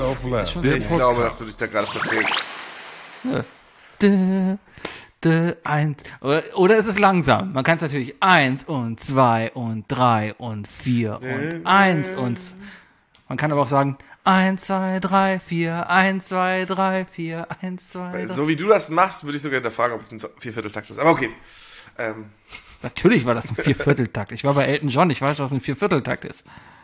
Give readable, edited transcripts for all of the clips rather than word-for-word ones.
of Lamb. Ich glaube, dass du dich da gerade verzählst. Oder ist es langsam? Man kann es natürlich 1 und 2 und 3 und 4 und 1 und... Man kann aber auch sagen 1, 2, 3, 4, 1, 2, 3, 4, 1, 2, 3. So wie du das machst, würde ich sogar hinterfragen, ob es ein Viervierteltakt ist. Aber okay. Natürlich war das ein Viervierteltakt. Ich war bei Elton John, ich weiß, dass es ein Viervierteltakt ist.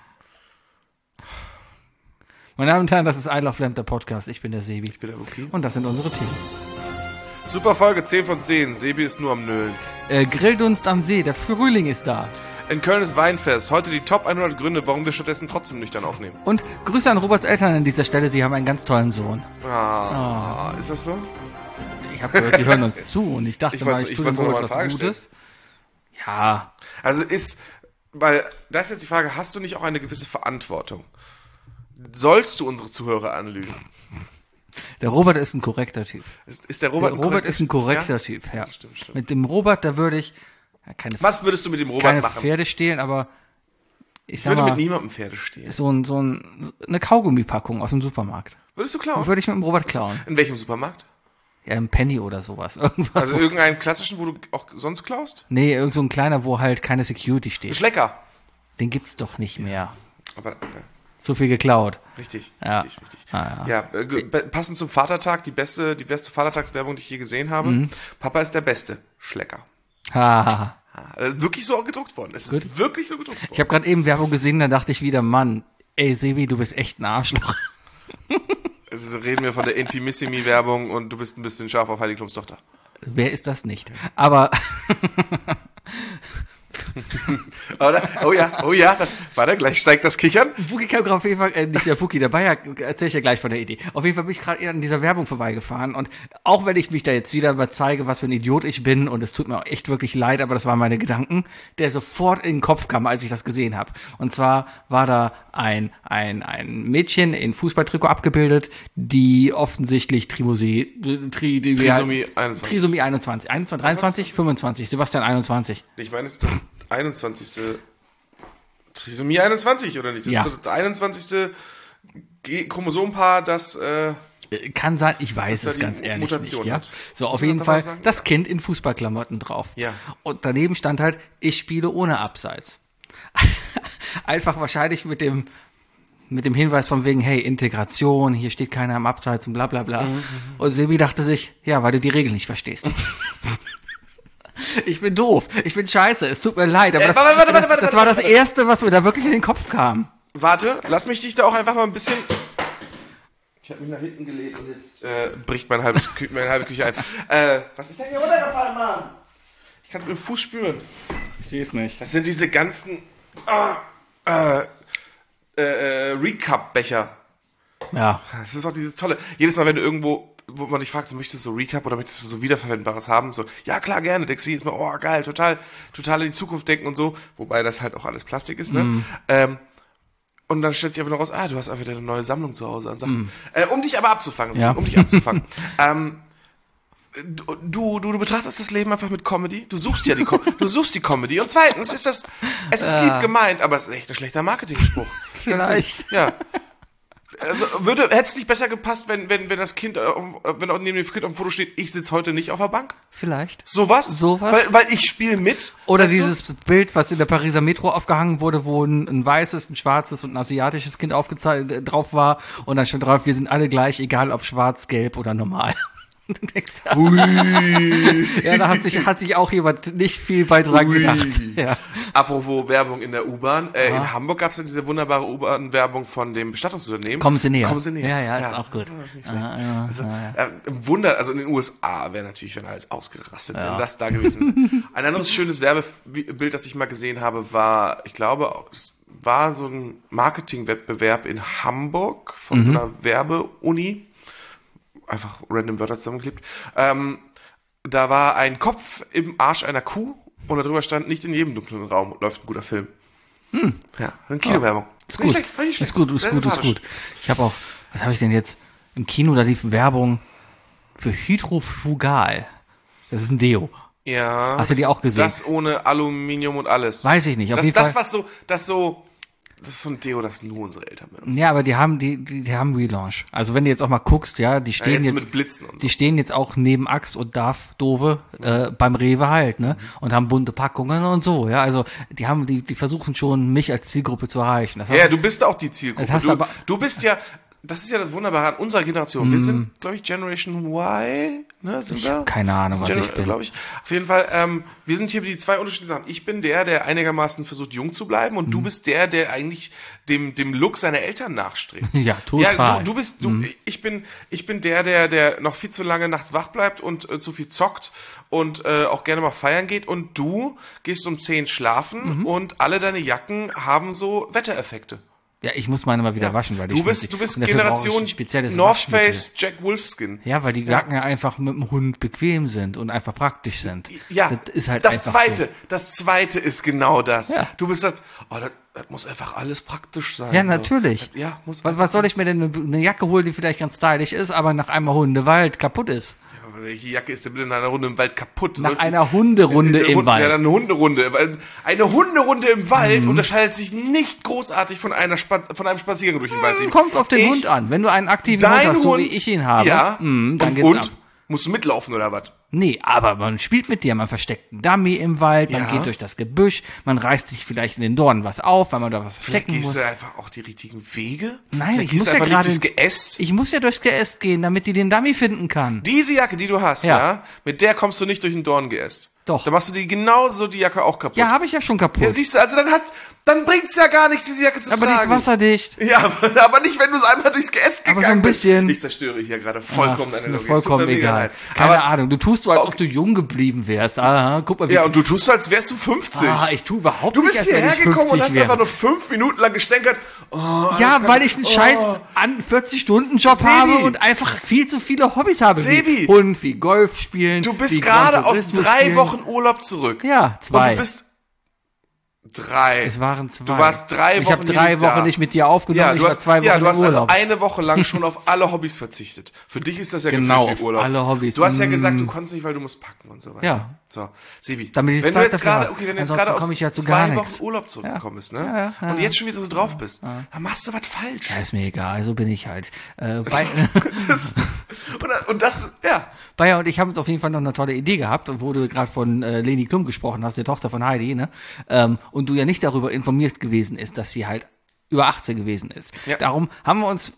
Meine Damen und Herren, das ist I Love Lamb, der Podcast. Ich bin der Sebi. Ich bin der Wookie. Und das sind unsere Themen. Super Folge, 10 von 10. Sebi ist nur am Nölen. Grilldunst am See, der Frühling ist da. In Köln ist Weinfest. Heute die Top 100 Gründe, warum wir stattdessen trotzdem nüchtern aufnehmen. Und Grüße an Roberts Eltern an dieser Stelle. Sie haben einen ganz tollen Sohn. Ist das so? Ich habe gehört, die hören uns zu und ich dachte Ich mal, wollte- ich ich tue dem wollte noch Robert mal eine was Frage Gutes. Ja, Also weil, das ist jetzt die Frage, hast du nicht auch eine gewisse Verantwortung? Sollst du unsere Zuhörer anlügen? der Robert ist ein korrekter Typ. Ist der Robert Der Robert ist ein korrekter Ja? Typ, ja. Stimmt. Mit dem Robert, da würde ich keine Was würdest du mit dem Robert keine machen? Pferde stehlen, aber ich Ich sag würde mal, mit niemandem Pferde stehlen. eine Kaugummipackung aus dem Supermarkt. Würdest du klauen? Würde ich mit dem Robert klauen. In welchem Supermarkt? Ja, im Penny oder sowas. Irgendwas. Also irgendeinen klassischen, wo du auch sonst klaust? Nee, irgend so ein kleiner, wo halt keine Security steht. Ist lecker. Den gibt's doch nicht mehr. Aber Zu viel geklaut. richtig. Ja. Ja, passend zum Vatertag, die beste Vatertagswerbung, die ich je gesehen habe. Papa ist der Beste. Schlecker. Haha. Wirklich so gedruckt worden. Es ist wirklich so gedruckt worden. Ich habe gerade eben Werbung gesehen, da dachte ich wieder, Mann, ey Sebi, du bist echt ein Arschloch. Also reden wir von der Intimissimi-Werbung und du bist ein bisschen scharf auf Heidi Klums Tochter. Wer ist das nicht? Aber Oder? Oh ja, gleich steigt das Kichern. Fuki kam auf jeden Fall, nicht der Fuki, der Bayer, erzähl ich ja gleich von der Idee. Auf jeden Fall bin ich gerade an dieser Werbung vorbeigefahren und auch wenn ich mich da jetzt wieder überzeige, was für ein Idiot ich bin und es tut mir auch echt wirklich leid, aber das waren meine Gedanken, der sofort in den Kopf kam, als ich das gesehen habe. Und zwar war da ein Mädchen in Fußballtrikot abgebildet, die offensichtlich Trisomie 21. Trisomie 21. 23, 25, Sebastian 21. Ich meine, es ist das 21. Trisomie 21, oder nicht? Das Ja. ist das 21. Chromosompaar, das Kann sein, ich weiß Dass es er ganz die ehrlich Mutation nicht, ja. hat. So, auf Kann man jeden das Fall auch sagen? das Kind in Fußballklamotten drauf. Ja. Und daneben stand halt, ich spiele ohne Abseits. Einfach wahrscheinlich mit dem Hinweis von wegen, hey, Integration, hier steht keiner am Abseits und bla bla bla. Und Sebi dachte sich, ja, weil du die Regeln nicht verstehst. Ich bin doof, ich bin scheiße, es tut mir leid, aber das war das Erste, was mir da wirklich in den Kopf kam. Warte, lass mich dich da auch einfach mal ein bisschen... Ich habe mich nach hinten gelegt und jetzt bricht meine halbe Küche ein. Was ist denn hier runtergefallen, Mann? Ich kann es mit dem Fuß spüren. Ich sehe es nicht. Das sind diese ganzen Recap-Becher. Ja. Das ist auch dieses tolle. Jedes Mal, wenn du irgendwo, wo man dich fragt, so, möchtest du so Recap oder möchtest du so Wiederverwendbares haben? So, ja klar, gerne. Denkst du jedes Mal, oh geil, total in die Zukunft denken und so. Wobei das halt auch alles Plastik ist, ne? Und dann stellt sich einfach noch raus, du hast einfach eine neue Sammlung zu Hause an Sachen. Um dich aber abzufangen. Ja. Du betrachtest das Leben einfach mit Comedy. Du suchst ja die Comedy. Und zweitens es ist lieb gemeint, aber es ist echt ein schlechter Marketingspruch. Vielleicht. Ja. Also hätte es nicht besser gepasst, wenn das Kind, wenn auch neben dem Kind auf dem Foto steht, ich sitze heute nicht auf der Bank? Vielleicht. Sowas? Weil ich spiele mit. Oder weißt du? dieses Bild, was in der Pariser Metro aufgehangen wurde, wo ein weißes, ein schwarzes und ein asiatisches Kind drauf war und dann stand drauf, wir sind alle gleich, egal ob schwarz, gelb oder normal. Ja, da hat sich auch jemand nicht viel bei dran gedacht. Ja. Apropos Werbung in der U-Bahn. In Hamburg gab es ja diese wunderbare U-Bahn-Werbung von dem Bestattungsunternehmen. Kommen Sie näher. Ja, ist auch gut. Das ist nicht schlecht. Wunder, also in den USA wäre natürlich dann halt ausgerastet, wenn das da gewesen. Ein anderes schönes Werbebild, das ich mal gesehen habe, war, ich glaube, es war so ein Marketingwettbewerb in Hamburg von so einer Werbeuni. Einfach random Wörter zusammengeklebt. Da war ein Kopf im Arsch einer Kuh und darüber stand, nicht in jedem dunklen Raum läuft ein guter Film. Ja, eine Kinowerbung. Ist gut. Ist gut. Ich habe auch, was habe ich denn jetzt? Im Kino, da lief Werbung für Hydrofugal. Das ist ein Deo. Ja. Hast du die auch gesehen? Das ohne Aluminium und alles. Weiß ich nicht. Auf jeden Fall. Das so Das ist so ein Deo, das nur unsere Eltern benutzen. Ja, aber die haben Relaunch. Also wenn du jetzt auch mal guckst, ja, die stehen jetzt mit Blitzen und so. Die stehen jetzt auch neben Axe und Darf Dove beim Rewe halt, ne? Und haben bunte Packungen und so, ja. Also die versuchen schon, mich als Zielgruppe zu erreichen. Ja, du bist auch die Zielgruppe. Das heißt Du bist ja, das ist ja das Wunderbare an unserer Generation. Wir sind, glaube ich, Generation Y, ne? Ich habe keine Ahnung, was ich bin. Glaube ich. Auf jeden Fall, wir sind hier die zwei unterschiedlichen Sachen. Ich bin der einigermaßen versucht, jung zu bleiben, und du bist der eigentlich dem Look seiner Eltern nachstrebt. Ja, total. Ja, ich bin der noch viel zu lange nachts wach bleibt und zu viel zockt und auch gerne mal feiern geht, und du gehst um 10 schlafen und alle deine Jacken haben so Wettereffekte. Ja, ich muss meine mal wieder waschen, weil du bist Generation North Face Jack Wolfskin. Ja, weil die Jacken ja einfach mit dem Hund bequem sind und einfach praktisch sind. Ja, das ist halt das zweite ist genau das. Ja. Du bist das muss einfach alles praktisch sein. Ja, natürlich. Ja, was soll ich mir denn eine Jacke holen, die vielleicht ganz stylisch ist, aber nach einmal Hundewald kaputt ist? Welche Jacke ist denn bitte in einer Runde im Wald kaputt? Nach einer Hunderunde im Wald. Ja, eine Hunderunde. Eine Hunderunde im Wald unterscheidet sich nicht großartig von einem Spaziergang durch den Wald. Kommt auf den Hund an. Wenn du einen aktiven Hund hast, so wie ich ihn habe, dann geht's ab. Musst du mitlaufen oder was? Nee, aber man spielt mit dir, man versteckt einen Dummy im Wald, man geht durch das Gebüsch, man reißt sich vielleicht in den Dornen was auf, weil man da was verstecken muss. Gehst du einfach auch die richtigen Wege? Nein, ich muss ja gerade durchs Geäst. Ich muss ja durchs Geäst gehen, damit die den Dummy finden kann. Diese Jacke, die du hast, mit der kommst du nicht durch ein Dorngeäst. Doch. Dann machst du die genauso die Jacke auch kaputt. Ja, habe ich ja schon kaputt. Ja, siehst du, also dann bringt's ja gar nichts, diese Jacke zu tragen. Aber die ist wasserdicht. Ja, aber nicht, wenn du es einmal durchs Geäst gegangen bist. Aber so ein bisschen. Ich zerstöre hier gerade vollkommen deine Logik. Vollkommen egal. Keine Ahnung. Du tust so, als ob du jung geblieben wärst. Aha, guck mal, ja, und du tust so, als wärst du 50. Ich tue überhaupt nicht. Du bist hierher gekommen und hast einfach nur 5 Minuten lang gestänkert. Ja, weil ich einen scheiß 40-Stunden-Job habe und einfach viel zu viele Hobbys habe. Sebi. Wie Golf spielen. Du bist gerade aus 3 Wochen Urlaub zurück. Ja, 2. Und du bist 3. Es waren 2. Du warst 3 Wochen Ich habe 3 Wochen nicht mit dir aufgenommen, ja, ich war 2 Wochen im Urlaub. Ja, du hast also eine Woche lang schon auf alle Hobbys verzichtet. Für dich ist das ja gefühlt wie Urlaub. Auf alle Hobbys. Du hast ja gesagt, du konntest nicht, weil du musst packen und so weiter. Ja. So, Sebi, wenn du jetzt gerade aus ja 2 Wochen Urlaub zurückgekommen bist, ne? Und jetzt schon wieder so drauf bist, dann machst du was falsch. Ja, ist mir egal, so bin ich halt. Und das, ja. Bayer und ich haben uns auf jeden Fall noch eine tolle Idee gehabt, wo du gerade von Leni Klum gesprochen hast, der Tochter von Heidi, ne? Und du ja nicht darüber informiert gewesen ist, dass sie halt über 18 gewesen ist. Ja. Darum haben wir uns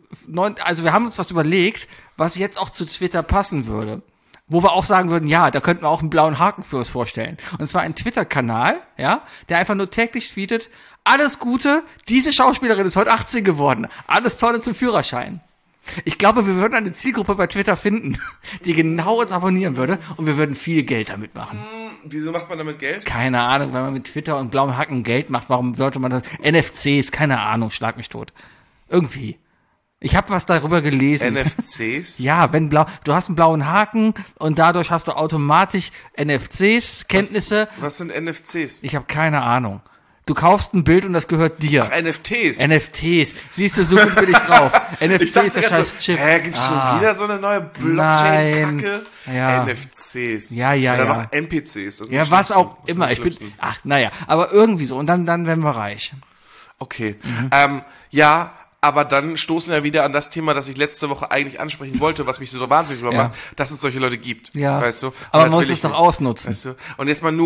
was überlegt, was jetzt auch zu Twitter passen würde. Wo wir auch sagen würden, ja, da könnten wir auch einen blauen Haken für uns vorstellen. Und zwar ein Twitter-Kanal, ja, der einfach nur täglich tweetet, alles Gute, diese Schauspielerin ist heute 18 geworden, alles Tolle zum Führerschein. Ich glaube, wir würden eine Zielgruppe bei Twitter finden, die genau uns abonnieren würde, und wir würden viel Geld damit machen. Wieso macht man damit Geld? Keine Ahnung, weil man mit Twitter und blauem Haken Geld macht, warum sollte man das? NFCs, keine Ahnung, schlag mich tot. Irgendwie. Ich habe was darüber gelesen. NFCs? Ja, du hast einen blauen Haken und dadurch hast du automatisch NFCs, Kenntnisse. Was sind NFCs? Ich habe keine Ahnung. Du kaufst ein Bild und das gehört dir. Ach, NFTs. NFTs. Siehst du, so gut bin ich drauf. NFTs ist der scheiß Chip. Gibt's schon wieder so eine neue Blockchain-Kacke? Ja. NFCs. Ja. Oder noch NPCs. Das ja, was auch immer. Aber irgendwie so. Und dann werden wir reich. Okay. Ja, aber dann stoßen wir wieder an das Thema, das ich letzte Woche eigentlich ansprechen wollte, was mich so wahnsinnig macht, dass es solche Leute gibt. Ja. Weißt du? Aber man muss es doch ausnutzen. Weißt du? Und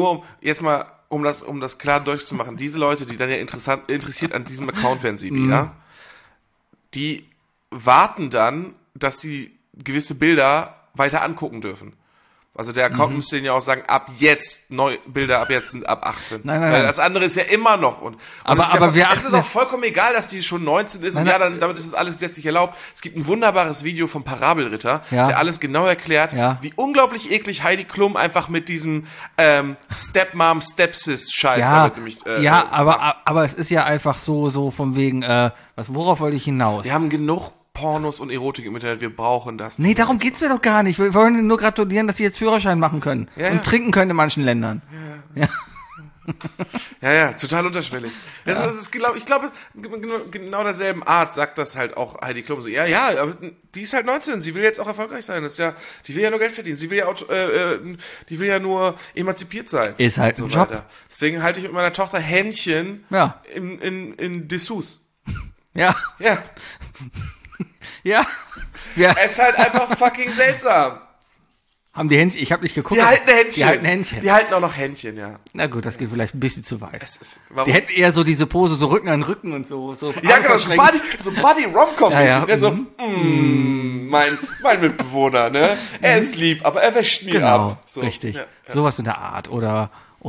um das klar durchzumachen, diese Leute, die dann ja interessiert an diesem Account werden, ja, die warten dann, dass sie gewisse Bilder weiter angucken dürfen. Also der Account müsste denen ja auch sagen, ab jetzt, Bilder ab jetzt sind ab 18. Nein. Weil das andere ist ja immer noch. Es ist auch vollkommen egal, dass die schon 19 ist. Damit ist es alles gesetzlich erlaubt. Es gibt ein wunderbares Video vom Parabelritter, der alles genau erklärt, wie unglaublich eklig Heidi Klum einfach mit diesem Stepmom, Stepsis-Scheiß damit nämlich aber es ist ja einfach so von wegen, worauf wollte ich hinaus? Wir haben genug Pornos und Erotik im Internet, wir brauchen das. Nee, darum geht's mir doch gar nicht. Wir wollen nur gratulieren, dass sie jetzt Führerschein machen können und trinken können in manchen Ländern. Ja. Ja, total unterschwellig. Ich glaube, genau derselben Art sagt das halt auch Heidi Klum so. Ja, aber die ist halt 19, sie will jetzt auch erfolgreich sein. Das ist ja, die will ja nur Geld verdienen, die will ja nur emanzipiert sein. Ist halt ein Job. Weiter. Deswegen halte ich mit meiner Tochter Händchen in Dessous. Ja. Ja. Ja. Es ist halt einfach fucking seltsam. Haben die Händchen, ich habe nicht geguckt. Die halten Händchen. Die halten Händchen. Die halten auch noch Händchen, ja. Na gut, das geht vielleicht ein bisschen zu weit. Warum? Die hätten eher so diese Pose, so Rücken an Rücken und so. Ja, genau, so Buddy-Rom-Com. Ja. Mein Mitbewohner, ne? Er ist lieb, aber er wäscht mir ab. So. Richtig. Ja. Sowas in der Art. Oder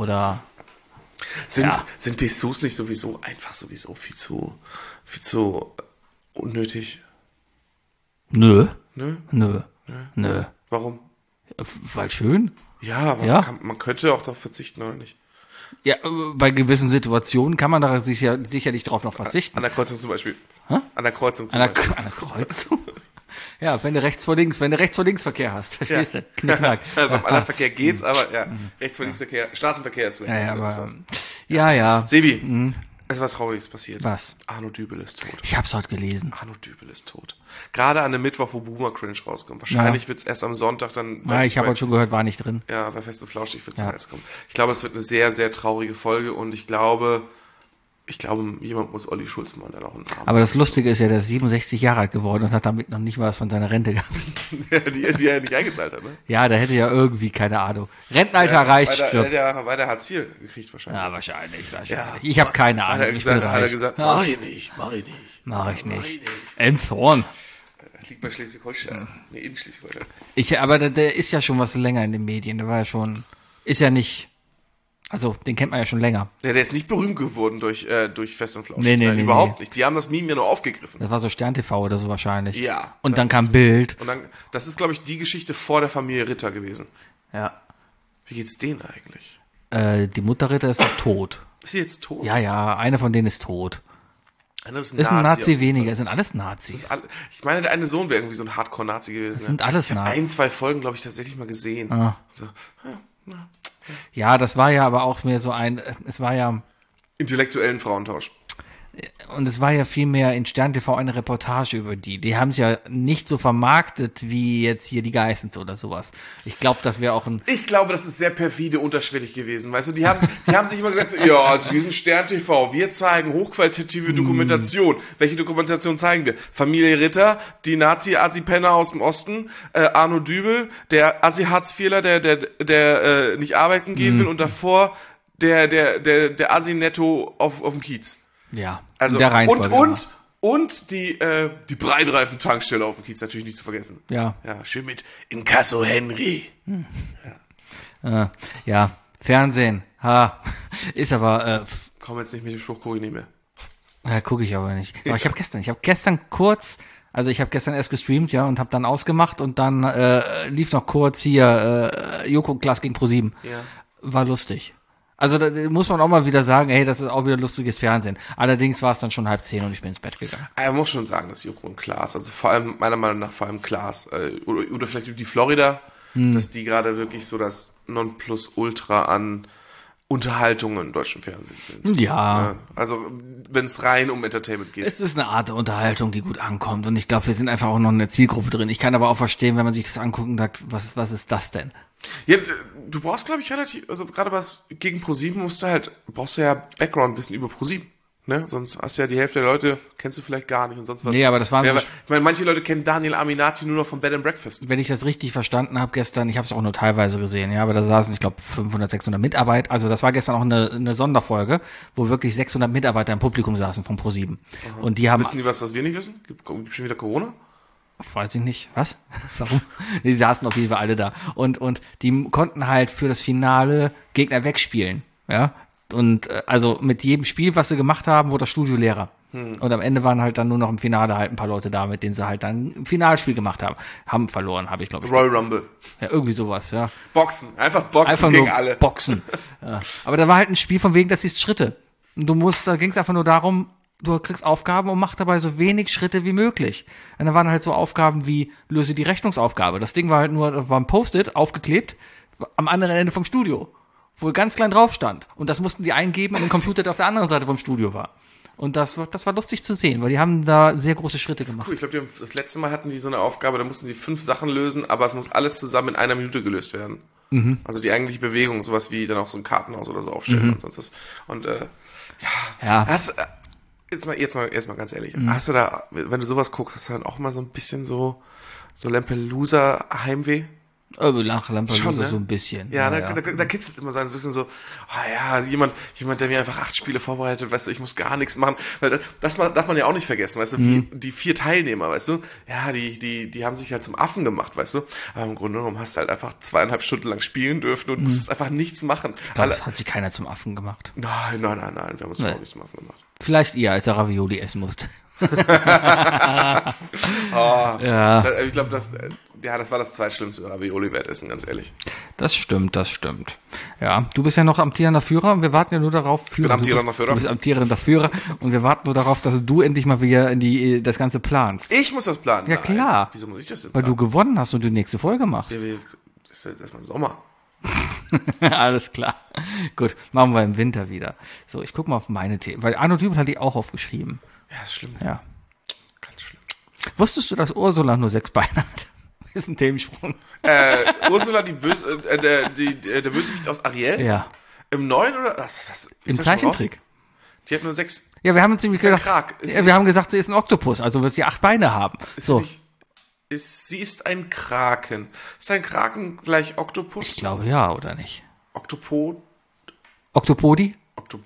Sind Dessous nicht sowieso viel zu unnötig? Nö. Nö. Warum? Weil schön. Ja, aber man könnte auch darauf verzichten, oder nicht? Ja, bei gewissen Situationen kann man da sicherlich drauf noch verzichten. An der Kreuzung zum Beispiel. Hä? An der Kreuzung zum Beispiel. An der Kreuzung? Ja, wenn du rechts vor links Verkehr hast, verstehst du? Knickknack. Beim anderen Verkehr geht's, aber rechts vor links Verkehr, Straßenverkehr ist vielleicht. Ja. Sebi, es ist was Trauriges passiert. Was? Arno Dübel ist tot. Ich hab's heute gelesen. Arno Dübel ist tot. Gerade an dem Mittwoch, wo Boomer Cringe rauskommt. Wahrscheinlich wird's erst am Sonntag dann... Ja, ich habe heute schon gehört, war nicht drin. Ja, bei Fest und Flauschig wird's erst kommen. Ich glaube, es wird eine sehr, sehr traurige Folge und ich glaube, jemand muss Olli Schulzmann da noch einen Namen. Aber das Lustige ist ja, der ist 67 Jahre alt geworden und hat damit noch nicht was von seiner Rente gehabt. die er nicht eingezahlt hat, ne? Ja, da hätte ja irgendwie, keine Ahnung. Rentenalter reicht, stirbt. Bei der Hartz IV gekriegt wahrscheinlich. Ja, wahrscheinlich. Ja. Ich habe keine Ahnung. Hat er gesagt, mach ich nicht. Mach ich nicht. Elmshorn. Das liegt bei Schleswig-Holstein. Nee, in Schleswig-Holstein. Aber der ist ja schon was länger in den Medien. Der war ja schon, ist ja nicht... Also, den kennt man ja schon länger. Ja, der ist nicht berühmt geworden durch Fest und Flauschig. Nee, überhaupt nicht. Die haben das Meme ja nur aufgegriffen. Das war so Stern TV oder so wahrscheinlich. Ja. Und dann kam Bild. Und dann, das ist, glaube ich, die Geschichte vor der Familie Ritter gewesen. Ja. Wie geht's denen eigentlich? Die Mutter Ritter ist doch tot. Ist sie jetzt tot? Ja, einer von denen ist tot. Ist ein Nazi weniger, es sind alles Nazis. Ich meine, der eine Sohn wäre irgendwie so ein Hardcore-Nazi gewesen. Das sind alles Nazis. 2 Folgen, glaube ich, tatsächlich mal gesehen. So, ja, das war ja aber auch mehr so es war ja... Intellektuellen Frauentausch. Und es war ja vielmehr in Stern TV eine Reportage über die. Die haben es ja nicht so vermarktet wie jetzt hier die Geissens oder sowas. Ich glaube, das wäre auch Ich glaube, das ist sehr perfide unterschwellig gewesen. Weißt du, die haben sich immer gesagt, so, ja, also wir sind Stern TV, wir zeigen hochqualitative Dokumentation. Welche Dokumentation zeigen wir? Familie Ritter, die Nazi-Asi-Penner aus dem Osten, Arno Dübel, der Assi-Hartz-Vierler, der nicht arbeiten gehen will und davor der Assi-Netto auf dem Kiez. Ja, also der Reihenfolge. Und die Breitreifen-Tankstelle auf dem Kiez natürlich nicht zu vergessen. Ja. Ja, schön mit Inkasso Henry. Ja, Fernsehen. Ist aber Komm jetzt nicht mit dem Spruch, gucke ich nicht mehr. Ja, gucke ich aber nicht. Aber ich habe gestern kurz, also ich habe gestern erst gestreamt, ja, und habe dann ausgemacht und dann lief noch kurz hier Joko Klaas gegen Pro7. Ja. War lustig. Also da muss man auch mal wieder sagen, hey, das ist auch wieder lustiges Fernsehen. Allerdings war es dann schon 9:30 und ich bin ins Bett gegangen. Er muss schon sagen, dass Joko und Klaas, also vor allem, meiner Meinung nach, Klaas, oder vielleicht die Florida, dass die gerade wirklich so das Nonplusultra an Unterhaltung im deutschen Fernsehen sind. Ja. Also, wenn es rein um Entertainment geht. Es ist eine Art der Unterhaltung, die gut ankommt und ich glaube, wir sind einfach auch noch in der Zielgruppe drin. Ich kann aber auch verstehen, wenn man sich das anguckt und sagt, was ist das denn? Ja, du brauchst, glaube ich, relativ, also gerade was gegen ProSieben brauchst du ja Background-Wissen über ProSieben, ne? Sonst hast du ja die Hälfte der Leute, kennst du vielleicht gar nicht und sonst was. Nee, aber das waren ich meine, manche Leute kennen Daniel Aminati nur noch vom Bed and Breakfast. Wenn ich das richtig verstanden habe gestern, ich habe es auch nur teilweise gesehen, ja, aber da saßen, ich glaube, 500, 600 Mitarbeiter, also das war gestern auch eine Sonderfolge, wo wirklich 600 Mitarbeiter im Publikum saßen von ProSieben. Und die haben... Wissen die was wir nicht wissen? Gibt schon wieder Corona? Weiß ich nicht. Was? Warum? Die saßen auf jeden Fall alle da. Und die konnten halt für das Finale Gegner wegspielen. Ja. Und also mit jedem Spiel, was sie gemacht haben, wurde das Studio leerer. Und am Ende waren halt dann nur noch im Finale halt ein paar Leute da, mit denen sie halt dann ein Finalspiel gemacht haben. Haben verloren, habe ich, glaube ich. Royal Rumble. Ja, irgendwie sowas, ja. Boxen. Einfach Boxen gegen alle. Boxen. Ja. Aber da war halt ein Spiel von wegen, das hieß Schritte. Und da ging es einfach nur darum, du kriegst Aufgaben und mach dabei so wenig Schritte wie möglich. Und dann waren halt so Aufgaben wie, löse die Rechnungsaufgabe. Das Ding war halt nur, da war ein Post-it aufgeklebt am anderen Ende vom Studio. wo ganz klein drauf stand. Und das mussten die eingeben in den Computer, der auf der anderen Seite vom Studio war. Und das war lustig zu sehen, weil die haben da sehr große Schritte gemacht. Cool. Ich glaube, das letzte Mal hatten die so eine Aufgabe, da mussten sie 5 Sachen lösen, aber es muss alles zusammen in 1 Minute gelöst werden. Also die eigentliche Bewegung, sowas wie dann auch so ein Kartenhaus oder so aufstellen und sonst was. Und jetzt mal ganz ehrlich, hast du da, wenn du sowas guckst, hast du dann auch mal so ein bisschen so Lampelusa Heimweh? Nach Lampelusa Schon, ne? so ein bisschen. Ja, da kitzelt es immer so ein bisschen so, jemand, der mir einfach 8 Spiele vorbereitet, weißt du, ich muss gar nichts machen. Weil das darf man ja auch nicht vergessen, weißt du, die 4 Teilnehmer, weißt du, ja, die haben sich halt zum Affen gemacht, weißt du. Aber im Grunde genommen hast du halt einfach 2,5 Stunden lang spielen dürfen und musstest einfach nichts machen. Ich glaube, das hat sich keiner zum Affen gemacht. Nein, wir haben uns auch nicht zum Affen gemacht. Vielleicht ihr, als er Ravioli essen musste. Ja. Ich glaube, das war das zweitschlimmste Ravioli-Wertessen, ganz ehrlich. Das stimmt. Ja, du bist ja noch amtierender Führer und wir warten ja nur darauf. Du bist amtierender Führer und wir warten nur darauf, dass du endlich mal wieder das Ganze planst. Ich muss das planen? Ja, klar. Wieso muss ich das denn planen? Weil du gewonnen hast und die nächste Folge machst. Ja, das ist jetzt erstmal Sommer. Alles klar. Gut, machen wir im Winter wieder. So, ich guck mal auf meine Themen, weil Arno Dübel hat die auch aufgeschrieben. Ja, ist schlimm. Ja. Ganz schlimm. Wusstest du, dass Ursula nur 6 Beine hat? Ist ein Themensprung. Ursula, der Bösewicht aus Ariel? Ja. Im neuen oder? Im Zeichentrick. Die hat nur 6. Ja, wir haben uns nämlich gesagt, wir haben gesagt, sie ist ein Oktopus, also wird sie 8 Beine haben. Sie ist ein Kraken. Ist ein Kraken gleich Oktopus? Ich glaube ja, oder nicht? Oktopodi? Oktopoden?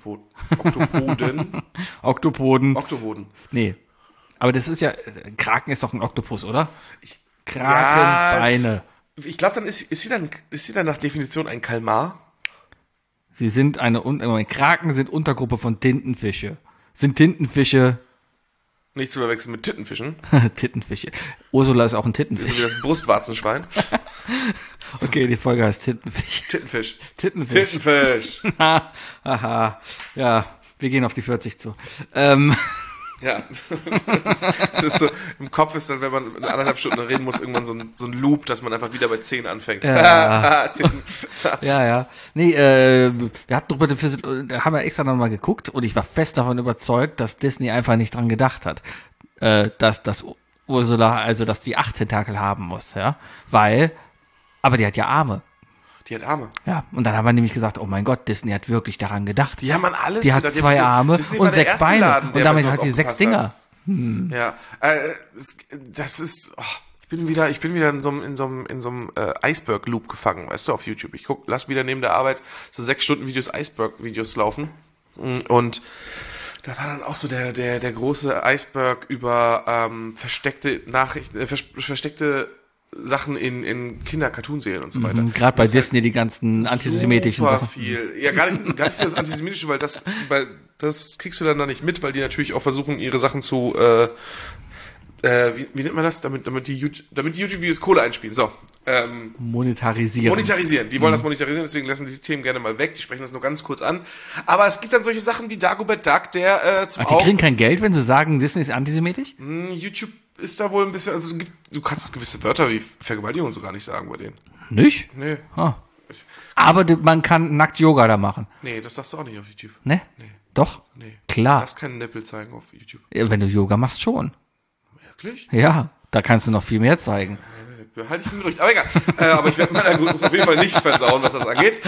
Oktopoden. Nee. Aber das ist ja, Kraken ist doch ein Oktopus, oder? Krakenbeine. Ja, ich glaube, dann ist sie dann nach Definition ein Kalmar? Kraken sind Untergruppe von Tintenfische. Sind Tintenfische... Nicht zu verwechseln mit Tittenfischen. Tittenfische. Ursula ist auch ein Tittenfisch. So wie das Brustwarzenschwein. Okay, die Folge heißt Tittenfisch. Tittenfisch. Aha. Ja, wir gehen auf die 40 zu. Ja. Das ist so, im Kopf ist dann, wenn man 1,5 Stunden reden muss, irgendwann so ein Loop, dass man einfach wieder bei 10 anfängt. Ja. Ja. Nee, wir hatten da haben wir extra nochmal geguckt und ich war fest davon überzeugt, dass Disney einfach nicht dran gedacht hat, dass Ursula, also dass die 8 Tentakel haben muss, ja. Aber die hat ja Arme. Die hat Arme. Ja, und dann haben wir nämlich gesagt, oh mein Gott, Disney hat wirklich daran gedacht. Die haben an alles Die hat 2 Arme und 6 Beine. Laden, und damit hat die 6 Dinger. Ja, das ist, ich bin wieder in so einem Iceberg-Loop gefangen, weißt du, auf YouTube. Lass wieder neben der Arbeit so 6 Stunden Iceberg-Videos laufen. Und da war dann auch so der große Iceberg über versteckte Nachrichten, versteckte Sachen in Kinder-Cartoon-Serien und so weiter. Gerade bei Disney die ganzen antisemitischen Sachen. Viel. Ja, gar nicht das Antisemitische, weil das kriegst du dann da nicht mit, weil die natürlich auch versuchen, ihre Sachen zu, wie nennt man das? Damit die YouTube-Videos Kohle einspielen. So. Monetarisieren. Die wollen das monetarisieren, deswegen lassen die Themen gerne mal weg. Die sprechen das nur ganz kurz an. Aber es gibt dann solche Sachen wie Dagobert Duck, der die kriegen kein Geld, wenn sie sagen, Disney ist antisemitisch? YouTube ist da wohl ein bisschen, also du kannst gewisse Wörter wie Vergewaltigung und so gar nicht sagen bei denen. Nicht? Nee. Aber man kann nackt Yoga da machen. Nee, das darfst du auch nicht auf YouTube. Ne? Nee. Doch? Nee. Klar. Du darfst keinen Nippel zeigen auf YouTube. Ja, wenn du Yoga machst, schon. Wirklich? Ja, da kannst du noch viel mehr zeigen. Behalte ich mir durch. Aber egal. Aber ich werde meinen Algorithmus auf jeden Fall nicht versauen, was das angeht.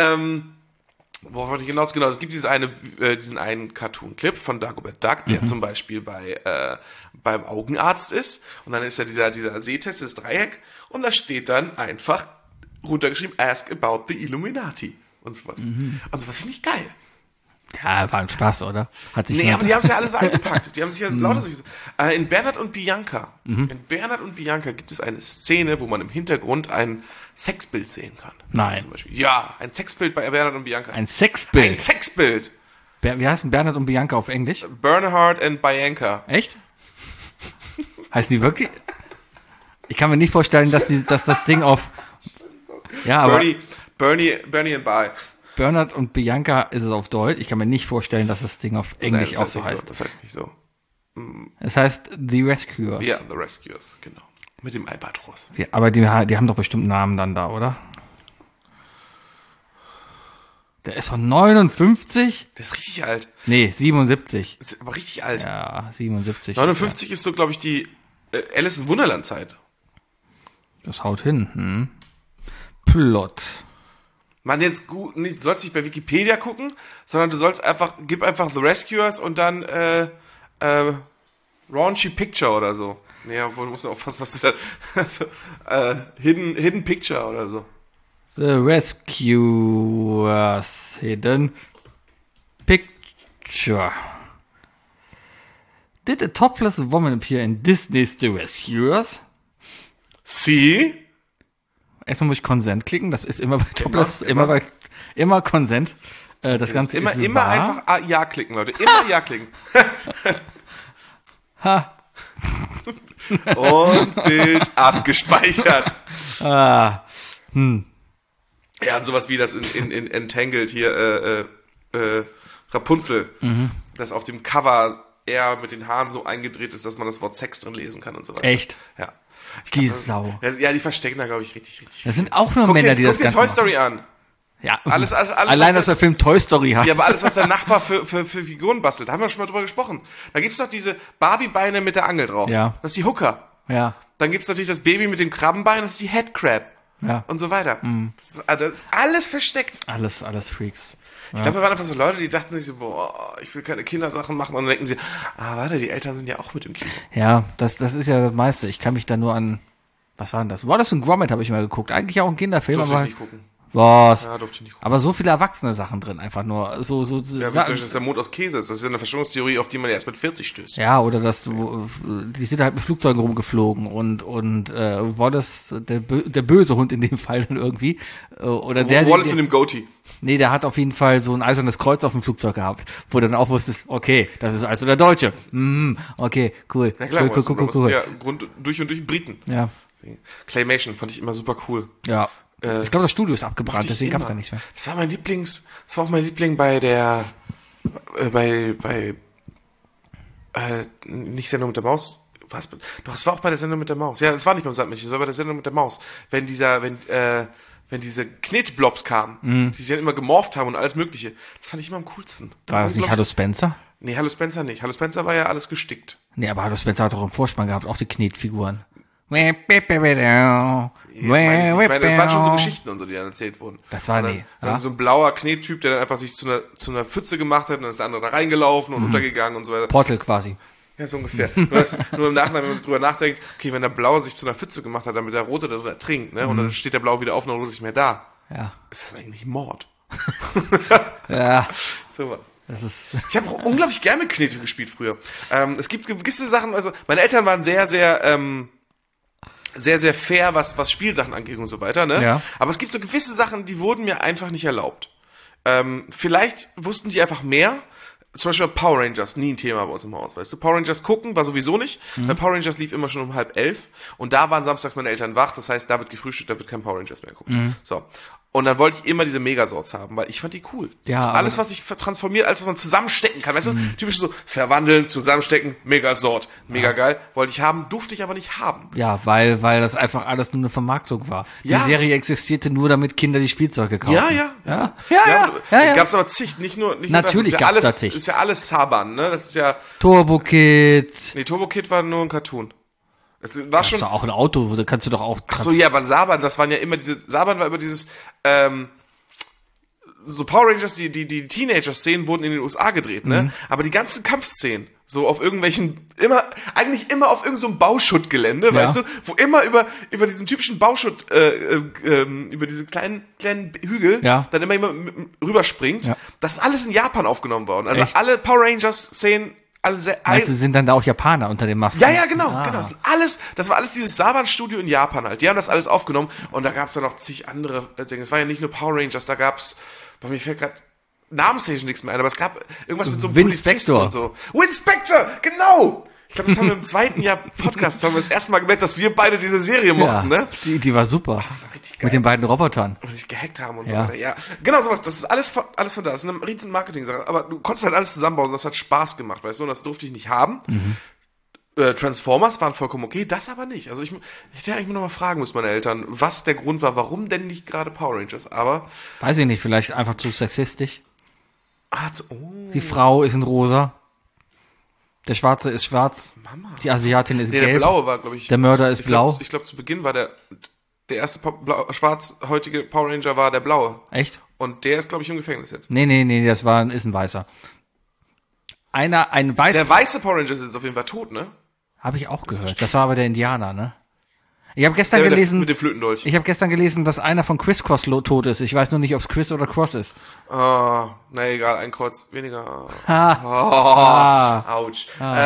Worauf wollte ich hinaus? Genau, es gibt diesen einen Cartoon-Clip von Dagobert Duck, der zum Beispiel beim Augenarzt ist. Und dann ist ja dieser Sehtest, das Dreieck. Und da steht dann einfach runtergeschrieben, ask about the Illuminati. Und sowas. Und sowas finde ich geil. Ja, war ein Spaß, oder? Aber die haben es ja alles eingepackt. Die haben sich ja lauter solche in Bernhard und Bianca. In Bernhard und Bianca gibt es eine Szene, wo man im Hintergrund ein Sexbild sehen kann. Nein. Zum Beispiel. Ja, ein Sexbild bei Bernhard und Bianca. Ein Sexbild? Ein Sexbild. Wie heißt denn Bernhard und Bianca auf Englisch? Bernhard and Bianca. Echt? Heißen die wirklich? Ich kann mir nicht vorstellen, dass das Ding auf... Ja, aber... Bernie and Bye. Bernhard und Bianca ist es auf Deutsch. Ich kann mir nicht vorstellen, dass das Ding auf Englisch auch so heißt. Das heißt nicht so. Es heißt The Rescuers. Ja, The Rescuers, genau. Mit dem Albatros. Ja, aber die haben doch bestimmt Namen dann da, oder? Der ist von 59? Der ist richtig alt. Nee, 77. Ist aber richtig alt. Ja, 77. 59 ist so, glaube ich, die Alice in Wunderland-Zeit. Das haut hin. Plot. Man, jetzt gut, du sollst nicht bei Wikipedia gucken, sondern du sollst gib einfach The Rescuers und dann Raunchy Picture oder so. Nee, obwohl du musst aufpassen, was du da Hidden Picture oder so. The Rescuers Hidden Picture. Did a topless woman appear in Disney's The Rescuers? See? Erstmal muss ich Consent klicken, das ist immer bei Topless, immer Consent. Das Ganze immer, ist immer wahr. einfach Ja klicken, Leute. Immer Ja klicken. Ha. Und Bild abgespeichert. Ah. Ja, und sowas wie das in Entangled hier, Rapunzel, das auf dem Cover eher mit den Haaren so eingedreht ist, dass man das Wort Sex drin lesen kann und so weiter. Echt? Ja. Die Sau. Ja, die verstecken da, glaube ich, richtig. Das sind auch nur Männer, die das Guck dir Ganze Toy Story an. Ja, Alles, allein, dass der Film Toy Story heißt. Ja, aber alles, was der Nachbar für Figuren bastelt, da haben wir schon mal drüber gesprochen. Da gibt's doch diese Barbie-Beine mit der Angel drauf. Ja. Das ist die Hooker. Ja. Dann gibt's natürlich das Baby mit dem Krabbenbein, das ist die Headcrab. Ja. Und so weiter. Das ist alles versteckt. Alles Freaks. Ich glaube, da waren einfach so Leute, die dachten sich so, boah, ich will keine Kindersachen machen. Und dann denken sie, warte, die Eltern sind ja auch mit im Kino. Ja, das ist ja das meiste. Ich kann mich da nur an, was war denn das? Wallace und Gromit habe ich mal geguckt. Eigentlich auch ein Kinderfilm, Durfte aber ich nicht gucken. was? Ja, durfte ich nicht gucken. Aber so viele erwachsene Sachen drin, einfach nur Ja, wie zum Beispiel, dass der Mond aus Käse ist. Das ist ja eine Verschwörungstheorie, auf die man ja erst mit 40 stößt. ja, oder dass die sind halt mit Flugzeugen rumgeflogen und Wallace, der böse Hund in dem Fall dann irgendwie, oder Wallace mit dem Goatee. Nee, der hat auf jeden Fall so ein eisernes Kreuz auf dem Flugzeug gehabt, wo du dann auch wusstest, okay, das ist also der Deutsche. Okay, cool. Na klar, Cool. ja durch und durch Briten. Ja. Claymation fand ich immer super cool. Ja. Ich glaube, das Studio ist abgebrannt, Mochte ich deswegen gab's immer. da nicht mehr. Das war auch mein Liebling bei der, nicht Sendung mit der Maus. Was? Doch, es war auch bei der Sendung mit der Maus. Ja, das war nicht beim Sandmännchen, es war bei der Sendung mit der Maus. Wenn diese Knetblobs kamen, die sich dann immer gemorpht haben und alles Mögliche. Das fand ich immer am coolsten. War das nicht Hallo Spencer? Nee, Hallo Spencer nicht. Hallo Spencer war ja alles gestickt. Nee, aber Hallo Spencer hat doch im Vorspann gehabt, auch die Knetfiguren. Das meine ich nicht. Das waren schon so Geschichten und so, die dann erzählt wurden. Das war dann, nie. Dann so ein blauer Knettyp, der dann einfach sich zu einer Pfütze gemacht hat und dann ist der andere da reingelaufen und untergegangen und so weiter. Portal quasi. Ja, so ungefähr. Nur im Nachhinein, wenn man sich drüber nachdenkt, okay, wenn der Blaue sich zu einer Pfütze gemacht hat, damit der Rote da drin trinkt, ne, und dann steht der Blaue wieder auf und der Rote ist nicht mehr da. Ja. Ist das eigentlich Mord? Ja. Sowas. Das ist. Ich habe auch unglaublich gerne mit Knete gespielt früher. Es gibt gewisse Sachen, also meine Eltern waren sehr fair, was Spielsachen angeht und so weiter, ne? Ja. Aber es gibt so gewisse Sachen, die wurden mir einfach nicht erlaubt. Vielleicht wussten die einfach mehr. Zum Beispiel Power Rangers, nie ein Thema bei uns im Haus, weißt du? Power Rangers gucken war sowieso nicht, weil Power Rangers lief immer schon um 10:30 und da waren samstags meine Eltern wach, das heißt, da wird gefrühstückt, da wird kein Power Rangers mehr geguckt. So. Und dann wollte ich immer diese Megasorts haben, weil ich fand die cool. Ja, alles, was sich transformiert, alles, was man zusammenstecken kann, weißt du? Typisch so, verwandeln, zusammenstecken, Megasort, mega geil. Wollte ich haben, durfte ich aber nicht haben. Ja, weil das einfach alles nur eine Vermarktung war. Die Ja. Serie existierte nur, damit Kinder die Spielzeuge kaufen. Ja. Ja. Gab's aber zig, nicht nur Natürlich das. gab's da zig. Ist ja alles Saban, ne? Das ist ja, Turbo Kid. nee, Turbo Kid war nur ein Cartoon. Es war Das schon, ist doch auch ein Auto, da kannst du doch auch. ach so, ja, aber Saban, das waren ja immer Saban war immer dieses, so Power Rangers, die Teenager-Szenen wurden in den USA gedreht, ne? Aber die ganzen Kampfszenen, so auf irgendwelchen, eigentlich immer auf irgendeinem so Bauschuttgelände, weißt du, wo immer über diesen typischen Bauschutt, über diese kleinen Hügel, dann immer rüberspringt. Ja. Das ist alles in Japan aufgenommen worden. Also echt? alle Power Rangers-Szenen, Also sind dann da auch Japaner unter dem Masken? Ja, genau. Das war alles dieses Saban-Studio in Japan halt. Die haben das alles aufgenommen und da gab's dann noch zig andere Dinge. Es war ja nicht nur Power Rangers, da gab's, bei mir fällt gerade namenstechnisch nichts mehr ein, aber es gab irgendwas mit so einem Polizisten und so. Winspector, genau! Ich glaube, das haben wir im zweiten Jahr Podcast, haben wir das erste Mal gemerkt, dass wir beide diese Serie mochten, ne? Die war super. Die war richtig geil. Mit den beiden Robotern. Wo sie sich gehackt haben und so weiter. Ja, genau sowas. Das ist alles von da. Das ist eine riesen Marketing-Sache. Aber du konntest halt alles zusammenbauen und das hat Spaß gemacht, weißt du? Und das durfte ich nicht haben. Transformers waren vollkommen okay, das aber nicht. Also ich hätte eigentlich noch mal fragen müssen, meine Eltern, was der Grund war, warum denn nicht gerade Power Rangers, aber... Weiß ich nicht, vielleicht einfach zu sexistisch. Oh. Die Frau ist in rosa. Der Schwarze ist schwarz. Mama. Die Asiatin ist gelb. Der Blaue war, glaube ich... Der Mörder ist blau. Ich glaube, zu Beginn war der erste schwarzhäutige Power Ranger war der Blaue. Echt? Und der ist, glaube ich, im Gefängnis jetzt. Nee, das ist ein Weißer. Ein Weißer... Der weiße Power Ranger ist auf jeden Fall tot, ne? Habe ich auch gehört. Das war aber der Indianer, ne? Ich habe gestern gelesen... Mit dem Flötendolch. Ich habe gestern gelesen, dass einer von Criss Cross tot ist. Ich weiß nur nicht, ob es Chris oder Cross ist. Na egal, ein Kreuz weniger. Autsch.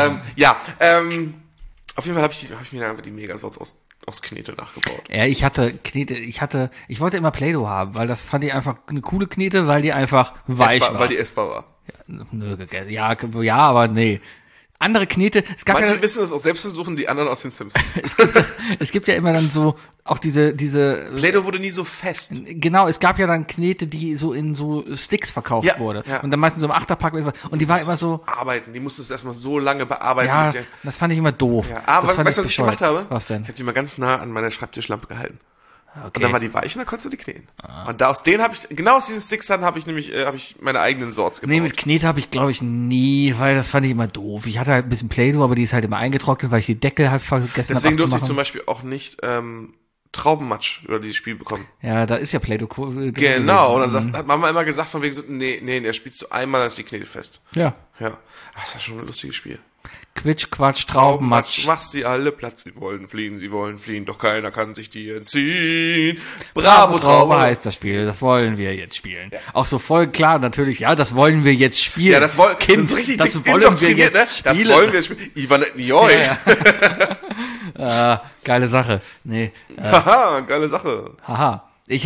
Auf jeden Fall habe ich mir einfach die Megasorts aus Knete nachgebaut. Ja, ich wollte immer Play-Doh haben, weil das fand ich einfach eine coole Knete, weil die einfach weich war. Weil die essbar war. Ja, aber nee. Andere Knete, Manche wissen das aus Selbstversuchen, die anderen aus den Simpsons. Es gibt ja immer dann so, auch diese... Play-Doh wurde nie so fest. Genau, es gab ja dann Knete, die so in so Sticks verkauft wurde. Ja. Und dann meistens so im Achterpack. Und die war immer so... Die musstest du erstmal so lange bearbeiten. Ja, das fand ich immer doof. Ja, aber weißt du, was ich gemacht habe? Was denn? Ich habe die mal ganz nah an meiner Schreibtischlampe gehalten. Okay. Und dann war die weich und dann konntest du die kneten. Und aus diesen Sticks dann habe ich meine eigenen Sorts gebaut. Nee, mit Knete habe ich, glaube ich, nie, weil das fand ich immer doof. Ich hatte halt ein bisschen Play-Doh, aber die ist halt immer eingetrocknet, weil ich die Deckel halt vergessen habe. Deswegen durfte ich zum Beispiel auch nicht Traubenmatsch über dieses Spiel bekommen. Ja, da ist ja Play-Doh. Genau, und dann hat Mama immer gesagt von wegen so, nee, der spielst du einmal, dann ist die Knete fest. Ja. Ja, das war schon ein lustiges Spiel. Quitsch, Quatsch, Traubenmatsch. Mach sie alle Platz, sie wollen fliehen, doch keiner kann sich die entziehen. Bravo, Traube heißt das Spiel, das wollen wir jetzt spielen. Ja. Auch so voll klar, natürlich, ja, das wollen wir jetzt spielen. Ja, das ist richtig das wollen wir jetzt spielen. Das wollen wir jetzt spielen. Ivan Nioi. Ja. Geile Sache. Nee. Haha, geile Sache. Haha. Ich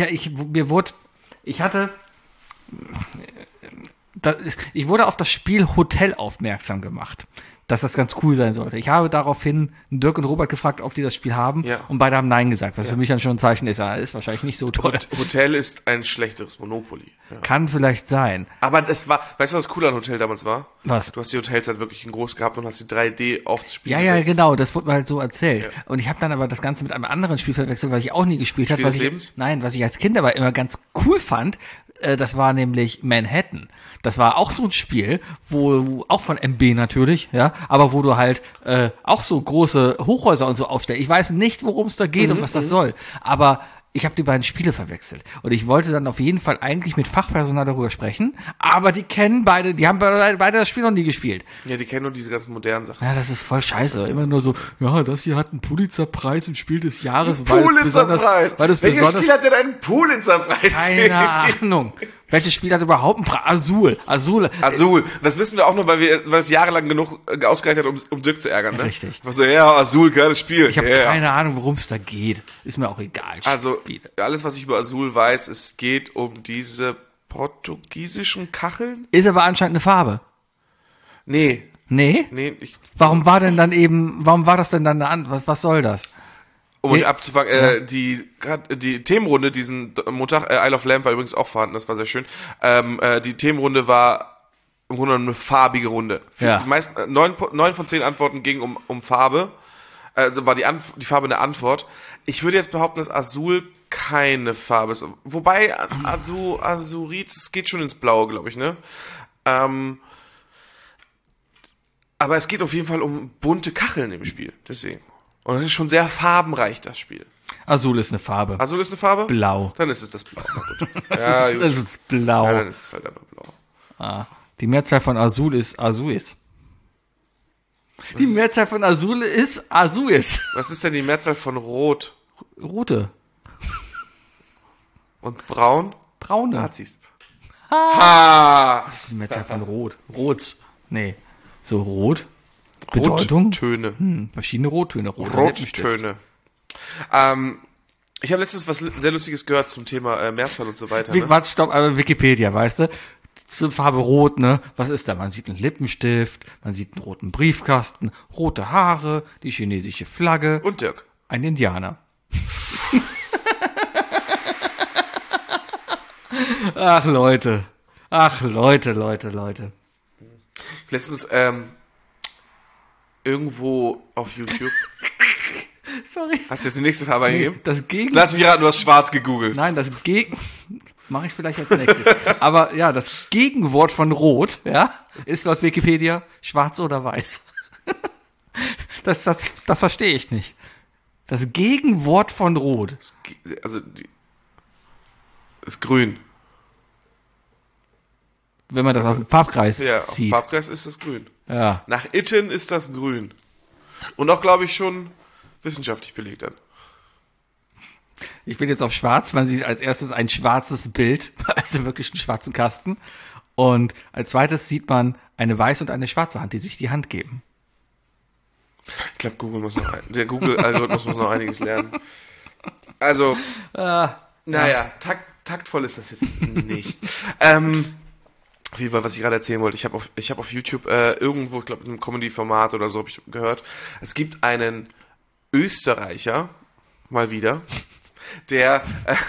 wurde auf das Spiel Hotel aufmerksam gemacht, dass das ganz cool sein sollte. Ich habe daraufhin Dirk und Robert gefragt, ob die das Spiel haben, und beide haben Nein gesagt, was für mich dann schon ein Zeichen ist. Ist wahrscheinlich nicht so toll. Hotel ist ein schlechteres Monopoly. Ja. Kann vielleicht sein. Aber weißt du, was cool an Hotel damals war? Was? Du hast die Hotels halt wirklich in groß gehabt und hast die 3D aufs Spiel gesetzt. Ja, genau, das wurde mir halt so erzählt. Ja. Und ich habe dann aber das Ganze mit einem anderen Spiel verwechselt, was ich auch nie gespielt habe. Was ich als Kind aber immer ganz cool fand, das war nämlich Manhattan. Das war auch so ein Spiel, wo auch von MB natürlich, ja, aber wo du halt auch so große Hochhäuser und so aufstellst. Ich weiß nicht, worum es da geht und was das soll, aber ich habe die beiden Spiele verwechselt und ich wollte dann auf jeden Fall eigentlich mit Fachpersonal darüber sprechen, aber die haben beide das Spiel noch nie gespielt. Ja, die kennen nur diese ganzen modernen Sachen. Ja, das ist voll scheiße. Immer nur so, ja, das hier hat einen Pulitzerpreis im Spiel des Jahres. Pulitzerpreis? Welches Spiel hat denn einen Pulitzerpreis? Keine Ahnung. Welches Spiel hat überhaupt einen Preis? Azul. Das wissen wir auch nur, weil es jahrelang genug ausgereicht hat, um Dirk zu ärgern, ne? Richtig. Was so, ja, Azul, geiles Spiel. Ich habe keine Ahnung, worum es da geht. Ist mir auch egal. Also, alles, was ich über Azul weiß, es geht um diese portugiesischen Kacheln. Ist aber anscheinend eine Farbe. Nee? Warum war das denn dann was soll das? Um abzufangen, die Themenrunde, diesen Montag, Isle of Lamp war übrigens auch vorhanden, das war sehr schön. Die Themenrunde war im Grunde eine farbige Runde. Ja. Die meisten, 9 von 10 Antworten gingen um Farbe. Also war die Farbe eine Antwort. Ich würde jetzt behaupten, dass Azul keine Farbe ist. Wobei Azurit, es geht schon ins Blaue, glaube ich, ne? Aber es geht auf jeden Fall um bunte Kacheln im Spiel, deswegen. Und es ist schon sehr farbenreich, das Spiel. Azul ist eine Farbe. Azul ist eine Farbe? Blau. Dann ist es das Blau. Ja, das ist blau. Ja, dann ist es halt einfach blau. Die Mehrzahl von Azul ist Azuis. Die Mehrzahl von Azul ist Azuis. Was ist denn die Mehrzahl von Rot? Rote. Und Braun? Braune. Nazis. Ha! Was ist die Mehrzahl von Rot? Rots. Nee. So rot. Bedeutung? Rottöne. Verschiedene Rottöne. Rottöne. Ich habe letztens was sehr Lustiges gehört zum Thema Mehrzahl und so weiter. Ne? Warte, stopp, aber Wikipedia, weißt du? Zur Farbe Rot, ne? Was ist da? Man sieht einen Lippenstift, man sieht einen roten Briefkasten, rote Haare, die chinesische Flagge. Und Dirk. Ein Indianer. Ach, Leute. Leute. Letztens irgendwo auf YouTube. Sorry. Hast du jetzt die nächste Farbe eingegeben? Das Lass mich raten, du hast schwarz gegoogelt. Nein, mache ich vielleicht als nächstes. Aber ja, das Gegenwort von Rot, ja, ist laut Wikipedia schwarz oder weiß. Das verstehe ich nicht. Das Gegenwort von Rot. Also, ist grün. Wenn man das auf dem Farbkreis Ja, sieht. auf Farbkreis ist das grün. Ja. Nach Itten ist das grün. Und auch, glaube ich, schon wissenschaftlich belegt dann. Ich bin jetzt auf schwarz, man sieht als erstes ein schwarzes Bild, also wirklich einen schwarzen Kasten. Und als zweites sieht man eine weiße und eine schwarze Hand, die sich die Hand geben. Ich glaube, der Google-Algorithmus muss noch einiges lernen. Also, naja, taktvoll ist das jetzt nicht. Auf jeden Fall, was ich gerade erzählen wollte, ich hab auf YouTube irgendwo, ich glaube in einem Comedy-Format oder so, habe ich gehört, es gibt einen Österreicher, mal wieder, der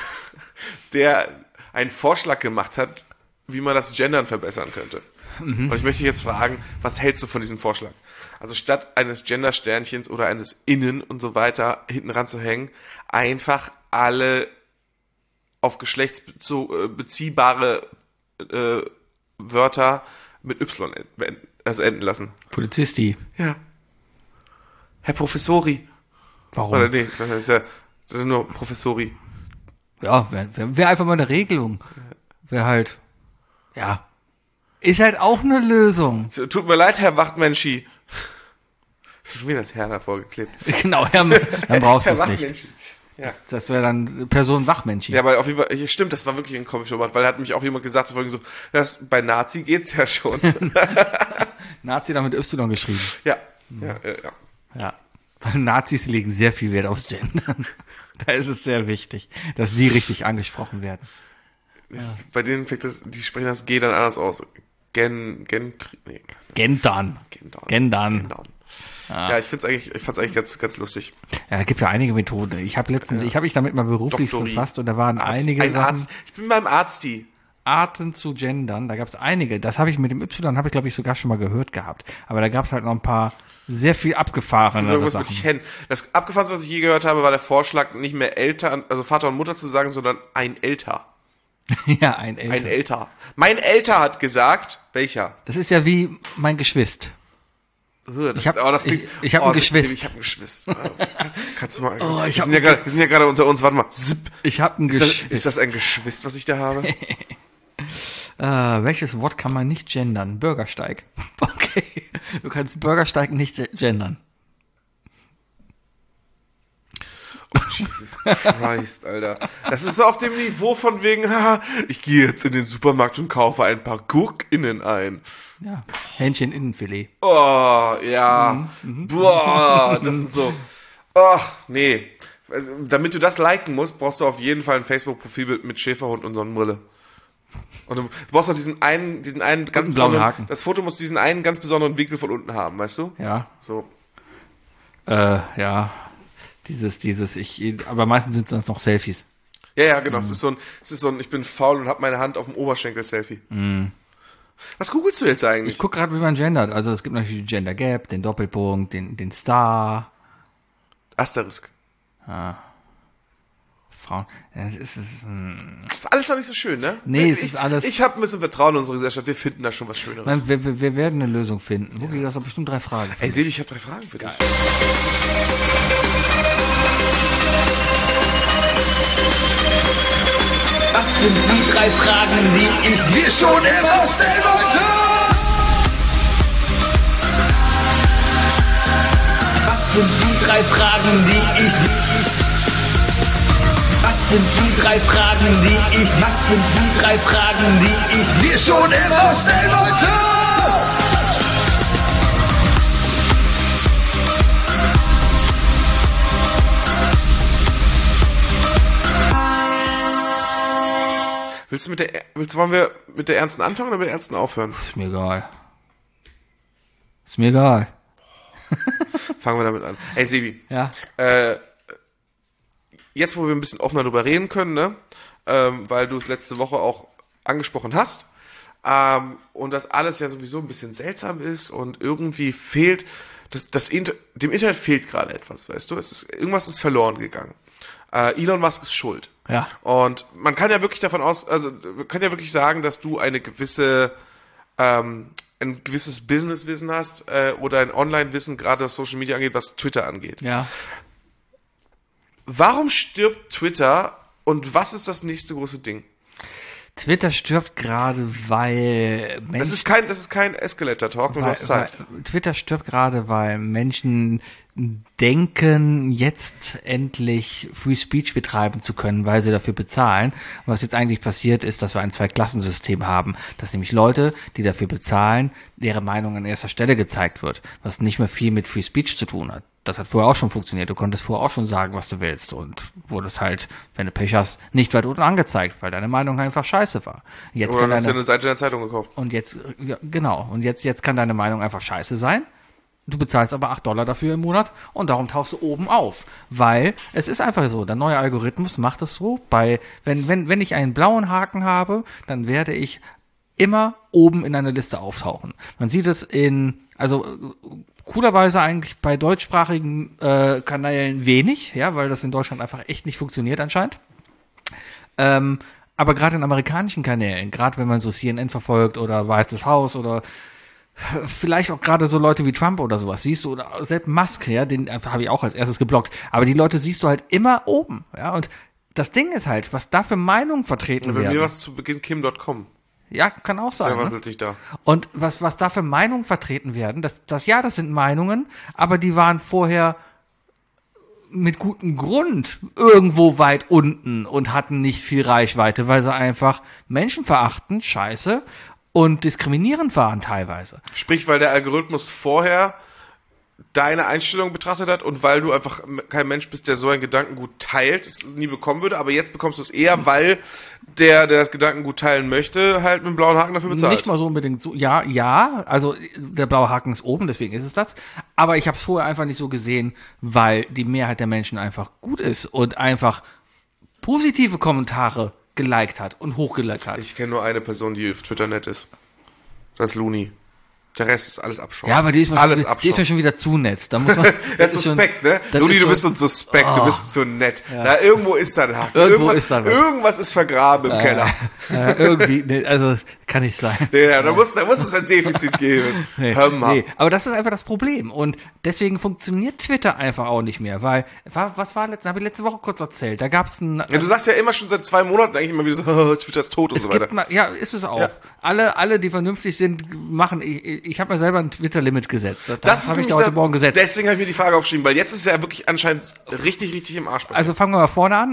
einen Vorschlag gemacht hat, wie man das Gendern verbessern könnte. Und ich möchte dich jetzt fragen, was hältst du von diesem Vorschlag? Also statt eines Gender-Sternchens oder eines Innen und so weiter hinten ran zu hängen, einfach alle auf geschlechtsbeziehbare Wörter mit Y enden lassen. Polizisti. Ja. Herr Professori. Warum? Oder nee, das ist nur Professori. Ja, wär einfach mal eine Regelung. Wäre halt, ja. Ist halt auch eine Lösung. Tut mir leid, Herr Wachtmenschi. Hast du schon wieder das Herr davor geklebt? Genau, dann brauchst du es nicht. Wachtmenschi. Ja. Das wäre dann Person Wachmenschi. Ja, aber auf jeden Fall, stimmt, das war wirklich ein komischer Wort, weil da hat mich auch jemand gesagt, so, bei Nazi geht's ja schon. Nazi dann mit Y geschrieben. Ja. Ja. Weil Nazis legen sehr viel Wert aufs Gendern. Da ist es sehr wichtig, dass die richtig angesprochen werden. Bei denen die sprechen das G dann anders aus. Gendern. Ja, ich fand's eigentlich ganz lustig. Ja, da gibt ja einige Methoden. Ich habe mich damit mal beruflich befasst und da waren einige Sachen. Arzt. Ich bin beim Arzti. Arten zu gendern, da gab es einige. Das habe ich mit dem Y, glaube ich, sogar schon mal gehört gehabt. Aber da gab es halt noch ein paar sehr viel abgefahrenere Sachen. Das Abgefahrenste, was ich je gehört habe, war der Vorschlag, nicht mehr Eltern, also Vater und Mutter zu sagen, sondern ein Älter. Ja, ein Älter. Ein Älter. Mein Älter hat gesagt, welcher? Das ist ja wie mein Geschwist. Ich habe ein Geschwist. Ich habe ein Geschwist. Kannst du mal? Wir sind ja gerade unter uns. Warte mal. Zip. Ich habe ein Geschwist. Ist das ein Geschwist, was ich da habe? Welches Wort kann man nicht gendern? Bürgersteig. Okay. Du kannst Bürgersteig nicht gendern. Oh, Jesus Christ, Alter. Das ist so auf dem Niveau von wegen, ich gehe jetzt in den Supermarkt und kaufe ein paar Gurkinnen ein. Ja, Hähncheninnenfilet. Oh, ja. Boah, das sind so, ach, nee. Also, damit du das liken musst, brauchst du auf jeden Fall ein Facebook-Profil mit Schäferhund und Sonnenbrille. Und du brauchst auch diesen einen ganz besonderen Haken. Das Foto muss diesen einen ganz besonderen Winkel von unten haben, weißt du? Ja. So. Ja. Aber meistens sind das noch Selfies. Ja, genau. Es ist so ein, ich bin faul und hab meine Hand auf dem Oberschenkel-Selfie. Was googelst du jetzt eigentlich? Ich guck gerade, wie man gendert. Also es gibt natürlich den Gender Gap, den Doppelpunkt, den Star. Asterisk. Frauen. Das ist ist alles noch nicht so schön, ne? Nee, es ist alles. Ich habe ein bisschen Vertrauen in unsere Gesellschaft. Wir finden da schon was Schöneres. Nein, wir werden eine Lösung finden. Wookie, du hast doch bestimmt 3 Fragen. Ey, Sebi, ich habe 3 Fragen für dich. Was sind die 3 Fragen, die ich dir schon immer stellen wollte? Was sind die 3 Fragen, die ich... Was sind die 3 Fragen, die ich dir schon immer stellen wollte? Wollen wir mit der ernsten anfangen oder mit der ernsten aufhören? Ist mir egal. Fangen wir damit an. Hey Sebi. Ja. Jetzt, wo wir ein bisschen offener darüber reden können, ne? Weil du es letzte Woche auch angesprochen hast, und das alles ja sowieso ein bisschen seltsam ist und irgendwie fehlt, dem Internet fehlt gerade etwas, weißt du? Irgendwas ist verloren gegangen. Elon Musk ist schuld. Ja. Und man kann ja wirklich man kann ja wirklich sagen, dass du ein gewisses Businesswissen hast oder ein Online-Wissen, gerade was Social Media angeht, was Twitter angeht. Ja. Warum stirbt Twitter und was ist das nächste große Ding? Twitter stirbt gerade, weil Das ist kein Escalator-Talk, nur du hast Zeit. Twitter stirbt gerade, weil Menschen denken, jetzt endlich Free Speech betreiben zu können, weil sie dafür bezahlen. Was jetzt eigentlich passiert ist, dass wir ein Zweiklassensystem haben, dass nämlich Leute, die dafür bezahlen, deren Meinung an erster Stelle gezeigt wird, was nicht mehr viel mit Free Speech zu tun hat. Das hat vorher auch schon funktioniert. Du konntest vorher auch schon sagen, was du willst und wurdest halt, wenn du Pech hast, nicht weit unten angezeigt, weil deine Meinung einfach scheiße war. Jetzt Oder hast du eine Seite der Zeitung gekauft. Und jetzt, ja, genau, und jetzt kann deine Meinung einfach scheiße sein. Du bezahlst aber $8 dafür im Monat und darum tauchst du oben auf. Weil es ist einfach so, der neue Algorithmus macht es so, wenn ich einen blauen Haken habe, dann werde ich immer oben in einer Liste auftauchen. Man sieht es coolerweise eigentlich bei deutschsprachigen Kanälen wenig, ja, weil das in Deutschland einfach echt nicht funktioniert anscheinend. Aber gerade in amerikanischen Kanälen, gerade wenn man so CNN verfolgt oder Weißes Haus oder vielleicht auch gerade so Leute wie Trump oder sowas, siehst du, oder selbst Musk, ja, den habe ich auch als erstes geblockt, aber die Leute siehst du halt immer oben, ja, und das Ding ist halt, was da für Meinungen vertreten werden. Bei mir war es zu Beginn Kim.com. Ja, kann auch sein. Der war ne? plötzlich da. Und was da für Meinungen vertreten werden, das sind Meinungen, aber die waren vorher mit gutem Grund irgendwo weit unten und hatten nicht viel Reichweite, weil sie einfach menschenverachtend, scheiße und diskriminierend waren teilweise. Sprich, weil der Algorithmus vorher deine Einstellung betrachtet hat und weil du einfach kein Mensch bist, der so ein Gedankengut teilt, es nie bekommen würde, aber jetzt bekommst du es eher, weil der das Gedankengut teilen möchte, halt mit dem blauen Haken dafür bezahlt. Nicht mal so unbedingt so, ja, also der blaue Haken ist oben, deswegen ist es das, aber ich habe es vorher einfach nicht so gesehen, weil die Mehrheit der Menschen einfach gut ist und einfach positive Kommentare geliked hat und hochgeliked hat. Ich kenne nur eine Person, die auf Twitter nett ist. Das ist Looney. Der Rest ist alles Abschau. Ja, aber die ist mir schon wieder zu nett. Da muss man, das ist suspekt, ne? Looney, du bist so suspekt, du bist so nett. Ja. Na, irgendwo ist da ein Haken. Irgendwas ist vergraben im Keller. Irgendwie, nee, also kann nicht sein. Nee, da muss es ein Defizit geben. Nee, aber das ist einfach das Problem. Und deswegen funktioniert Twitter einfach auch nicht mehr, weil, was war habe ich letzte Woche kurz erzählt, da gab's ein... Ja, du sagst ja immer schon seit 2 Monaten eigentlich immer wieder so, Twitter ist tot und so weiter. Ja, ist es auch. Ja. Alle, die vernünftig sind, machen, ich habe mir selber ein Twitter-Limit gesetzt. Das habe ich da heute Morgen gesetzt. Deswegen habe ich mir die Frage aufgeschrieben, weil jetzt ist es ja wirklich anscheinend richtig im Arsch. Also fangen wir mal vorne an.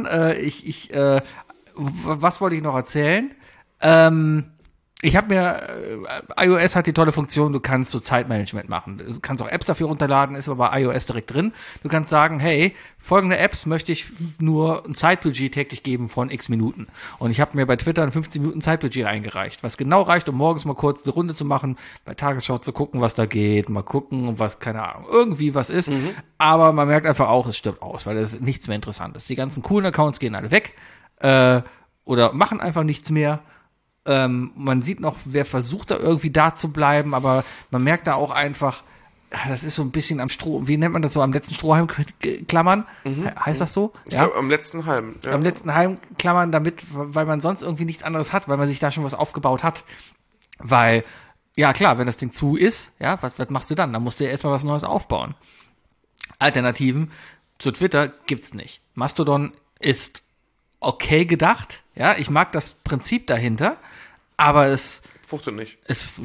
Was wollte ich noch erzählen? Ich habe mir, iOS hat die tolle Funktion, du kannst so Zeitmanagement machen. Du kannst auch Apps dafür runterladen, ist aber bei iOS direkt drin. Du kannst sagen, hey, folgende Apps möchte ich nur ein Zeitbudget täglich geben von x Minuten. Und ich habe mir bei Twitter ein 15 Minuten Zeitbudget eingereicht, was genau reicht, um morgens mal kurz eine Runde zu machen, bei Tagesschau zu gucken, was da geht, mal gucken, was, keine Ahnung, irgendwie was ist. Aber man merkt einfach auch, es stirbt aus, weil es ist nichts mehr Interessantes. Die ganzen coolen Accounts gehen alle weg oder machen einfach nichts mehr. Man sieht noch, wer versucht da irgendwie da zu bleiben, aber man merkt da auch einfach, das ist so ein bisschen am wie nennt man das so, am letzten Strohhalm klammern? Heißt das so? Ich glaube, am letzten Halm. Ja. Am letzten Halm klammern damit, weil man sonst irgendwie nichts anderes hat, weil man sich da schon was aufgebaut hat. Weil, ja klar, wenn das Ding zu ist, ja, was machst du dann? Dann musst du ja erstmal was Neues aufbauen. Alternativen zu Twitter gibt's nicht. Mastodon ist okay gedacht, ja, ich mag das Prinzip dahinter, aber es fruchtet nicht.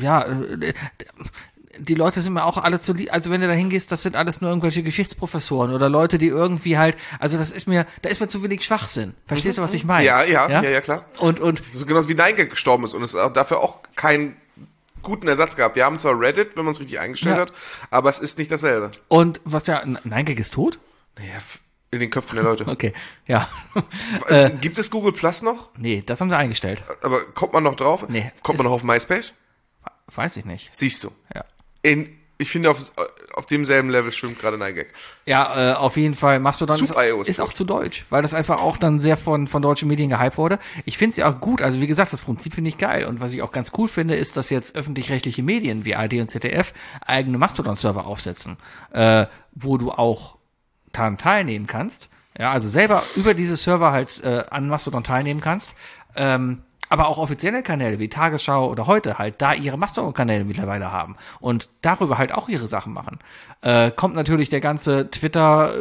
Die Leute sind mir auch alle zu lieb, also wenn du da hingehst, das sind alles nur irgendwelche Geschichtsprofessoren oder Leute, die irgendwie halt, also da ist mir zu wenig Schwachsinn. Verstehst du, was ich meine? Ja, klar. Und so genauso wie Nein gestorben ist und es dafür auch keinen guten Ersatz gab. Wir haben zwar Reddit, wenn man es richtig eingestellt hat, aber es ist nicht dasselbe. Und was Nein-Gag ist tot? Naja, in den Köpfen der Leute. Okay, ja. Gibt es Google Plus noch? Nee, das haben sie eingestellt. Aber kommt man noch drauf? Nee. Kommt man noch auf MySpace? Weiß ich nicht. Siehst du. Ja. Ich finde, auf demselben Level schwimmt gerade NineGag. Ja, auf jeden Fall. Mastodon Super ist auch zu deutsch, weil das einfach auch dann sehr von deutschen Medien gehypt wurde. Ich finde es ja auch gut, also wie gesagt, das Prinzip finde ich geil. Und was ich auch ganz cool finde, ist, dass jetzt öffentlich-rechtliche Medien wie ARD und ZDF eigene Mastodon-Server aufsetzen, wo du auch daran teilnehmen kannst. Ja, also selber über diese Server halt an Mastodon teilnehmen kannst. Aber auch offizielle Kanäle wie Tagesschau oder Heute halt da ihre Mastodon-Kanäle mittlerweile haben und darüber halt auch ihre Sachen machen. Kommt natürlich der ganze Twitter,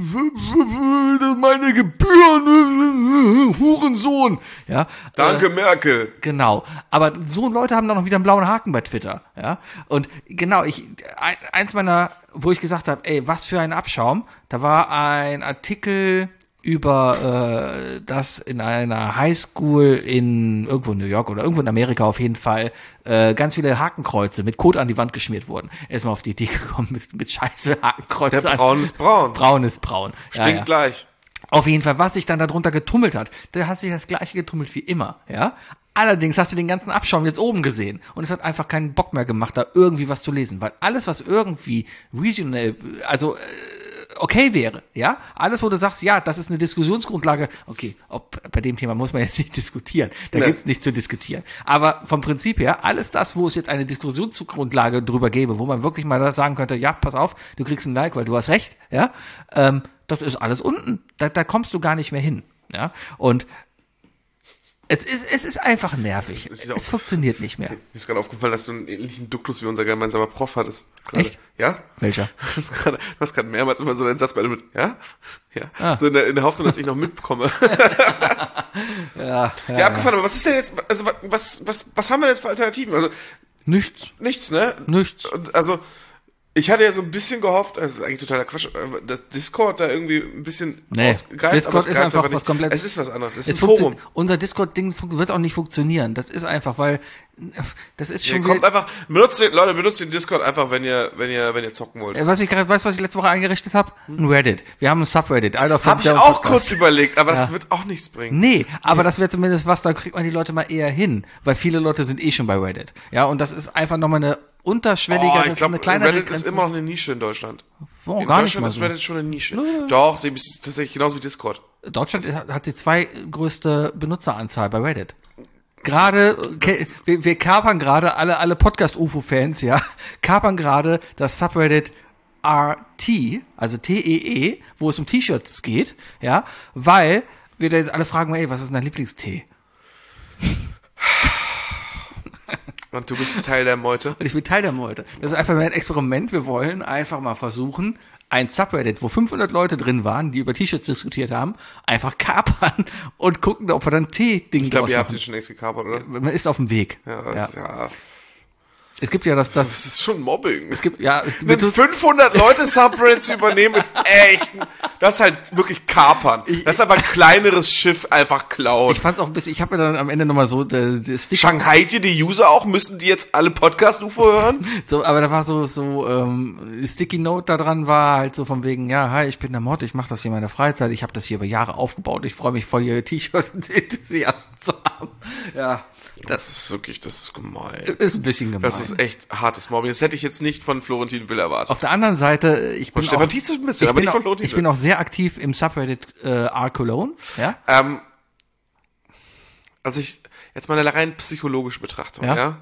meine Gebühren, Hurensohn. Ja, Danke, Merkel. Genau. Aber so Leute haben dann noch wieder einen blauen Haken bei Twitter. Ja. Und genau, eins meiner, wo ich gesagt habe, ey, was für ein Abschaum, da war ein Artikel über das in einer Highschool in irgendwo in New York oder irgendwo in Amerika auf jeden Fall ganz viele Hakenkreuze mit Code an die Wand geschmiert wurden. Erstmal auf die Idee gekommen mit scheiße Hakenkreuze. Der Braun ist braun. Braun ist braun. Stinkt gleich. Auf jeden Fall, was sich dann darunter getummelt hat, da hat sich das gleiche getummelt wie immer, ja. Allerdings hast du den ganzen Abschaum jetzt oben gesehen und es hat einfach keinen Bock mehr gemacht, da irgendwie was zu lesen, weil alles, was irgendwie regional, also okay wäre, ja, alles, wo du sagst, ja, das ist eine Diskussionsgrundlage, okay, bei dem Thema muss man jetzt nicht diskutieren, da gibt's nichts zu diskutieren, aber vom Prinzip her, alles das, wo es jetzt eine Diskussionsgrundlage drüber gäbe, wo man wirklich mal sagen könnte, ja, pass auf, du kriegst ein Like, weil du hast recht, ja, das ist alles unten, da kommst du gar nicht mehr hin, ja, und es ist einfach nervig. Es funktioniert nicht mehr. Mir ist gerade aufgefallen, dass du einen ähnlichen Duktus wie unser gemeinsamer Prof hattest. Echt? Ja? Welcher? Du hast gerade mehrmals immer so einen Satz bei mit, ja? Ja. Ah. So in der Hoffnung, dass ich noch mitbekomme. Ja, abgefahren, aber was ist denn jetzt, also was haben wir jetzt für Alternativen? Also Nichts, ne? Nichts. Und also ich hatte ja so ein bisschen gehofft, also das ist eigentlich totaler Quatsch, dass Discord da irgendwie ein bisschen ausgreift. Discord ist einfach was komplett. Es ist was anderes. Es ist ein Forum. Unser Discord-Ding wird auch nicht funktionieren. Das ist einfach, weil das ist schon. Kommt einfach, benutzt den Discord einfach, wenn ihr zocken wollt. Was ich letzte Woche eingerichtet habe? Ein Reddit. Wir haben ein Subreddit. Habe ich auch kurz überlegt, aber das wird auch nichts bringen. Nee, aber das wäre zumindest was, da kriegt man die Leute mal eher hin, weil viele Leute sind schon bei Reddit. Ja, und das ist einfach nochmal eine unterschwelliger, das ist eine kleine Reddit ist immer noch eine Nische in Deutschland. Oh, in gar Deutschland nicht mal ist so. Reddit schon eine Nische. Doch, sie ist tatsächlich genauso wie Discord. Deutschland hat die zweitgrößte Benutzeranzahl bei Reddit. Gerade, wir kapern gerade, alle Podcast-UFO-Fans, ja, kapern gerade das Subreddit RT, also TEE, wo es um T-Shirts geht, ja, weil wir da jetzt alle fragen, ey, was ist dein Lieblingstee? Und du bist Teil der Meute? Und ich bin Teil der Meute. Das ist einfach ein Experiment. Wir wollen einfach mal versuchen, ein Subreddit, wo 500 Leute drin waren, die über T-Shirts diskutiert haben, einfach kapern und gucken, ob wir dann Tee-Ding Ich glaube, ihr habt den schon längst gekapert, oder? Man ist auf dem Weg. Ja. Es gibt ja das ist schon Mobbing. Es gibt, ja. 500 Leute Subreddit zu übernehmen ist echt, das ist halt wirklich kapern. Das ist aber ein kleineres Schiff einfach klauen. Ich fand's auch ein bisschen, ich habe mir dann am Ende nochmal so, Shanghai die User auch, müssen die jetzt alle Podcast-UFO hören? So, aber da war so Sticky Note da dran war halt so von wegen, ja, hi, ich bin der Mod, ich mache das hier in meiner Freizeit, ich habe das hier über Jahre aufgebaut, ich freue mich voll, hier T-Shirts und Enthusiasten zu haben. Ja. Das ist gemein. Ist ein bisschen gemein. Das ist echt hartes Mobbing. Das hätte ich jetzt nicht von Florentin Will erwartet. Auf der anderen Seite, ich bin auch sehr aktiv im Subreddit R Cologne. Ja? Also jetzt mal eine rein psychologische Betrachtung, ja.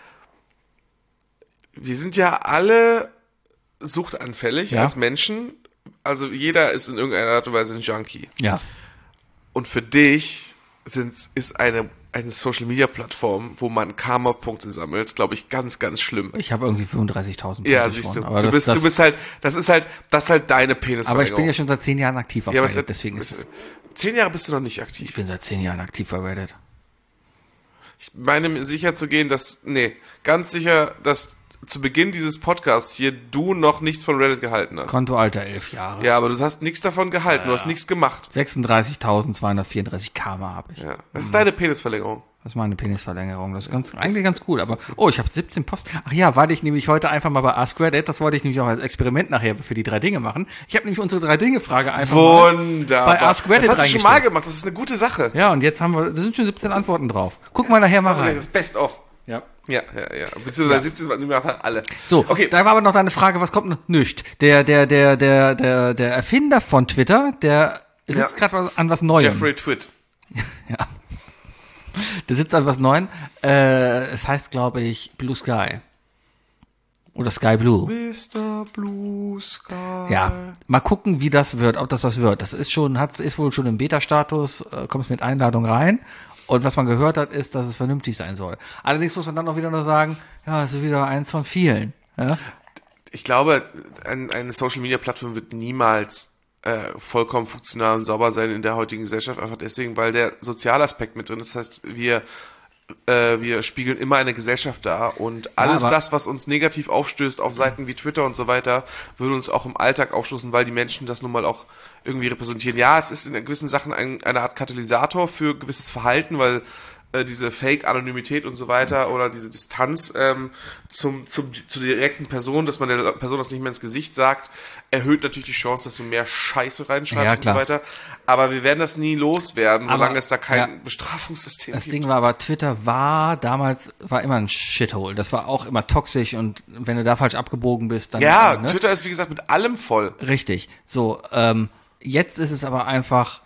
Wir sind ja alle suchtanfällig als Menschen. Also jeder ist in irgendeiner Art und Weise ein Junkie. Ja. Und für dich ist eine Social-Media-Plattform, wo man Karma-Punkte sammelt, glaube ich, ganz, ganz schlimm. Ich habe irgendwie 35.000 Punkte. Ja, siehst du. Aber du bist halt, das ist halt deine Penisverlängerung. Aber ich bin ja schon seit 10 Jahren aktiv auf Reddit, deswegen ist es. 10 Jahre bist du noch nicht aktiv. Ich bin seit 10 Jahren aktiv bei Reddit. Ich meine, mir sicher zu gehen, ganz sicher, dass zu Beginn dieses Podcasts hier du noch nichts von Reddit gehalten hast. Kontoalter 11 Jahre. Ja, aber du hast nichts davon gehalten, du hast nichts gemacht. 36.234 Karma habe ich. Ja, das ist deine Penisverlängerung. Das ist meine Penisverlängerung. Das ist eigentlich ganz cool. Aber, ich habe 17 Post. Ach ja, warte ich nämlich heute einfach mal bei Ask Reddit. Das wollte ich nämlich auch als Experiment nachher für die 3 Dinge machen. Ich habe nämlich unsere 3 Dinge-Frage einfach Wunderbar. Bei Ask Reddit das hast du schon mal gemacht. Das ist eine gute Sache. Ja, und jetzt da sind schon 17 Antworten drauf. Guck mal nachher mal rein. Das ist Best of. Ja. Ja. Beziehungsweise 17 waren einfach alle. So, okay. Da war aber noch deine Frage, was kommt noch? Nicht. Der Erfinder von Twitter, der sitzt gerade an was Neuem. Jeffrey Twitt. Ja. Der sitzt an was Neuem. Es heißt, glaube ich, Blue Sky. Oder Sky Blue. Mr. Blue Sky. Ja, mal gucken, wie das wird, ob das was wird. Das ist wohl schon im Beta-Status, kommt mit Einladung rein. Und was man gehört hat, ist, dass es vernünftig sein soll. Allerdings muss man dann auch wieder nur sagen, ja, es ist wieder eins von vielen. Ja? Ich glaube, eine Social-Media-Plattform wird niemals vollkommen funktional und sauber sein in der heutigen Gesellschaft, einfach deswegen, weil der Sozialaspekt mit drin ist. Das heißt, wir spiegeln immer eine Gesellschaft dar und alles das, was uns negativ aufstößt auf Seiten wie Twitter und so weiter, würde uns auch im Alltag aufstoßen, weil die Menschen das nun mal auch irgendwie repräsentieren. Ja, es ist in gewissen Sachen eine Art Katalysator für gewisses Verhalten, weil diese Fake-Anonymität und so weiter oder diese Distanz zur direkten Person, dass man der Person das nicht mehr ins Gesicht sagt, erhöht natürlich die Chance, dass du mehr Scheiße reinschreibst und so weiter. Aber wir werden das nie loswerden, solange es da kein Bestrafungssystem gibt. Das Ding war aber, Twitter war immer ein Shithole. Das war auch immer toxisch und wenn du da falsch abgebogen bist, dann... Ja, ne? Twitter ist wie gesagt mit allem voll. Richtig. So, jetzt ist es aber einfach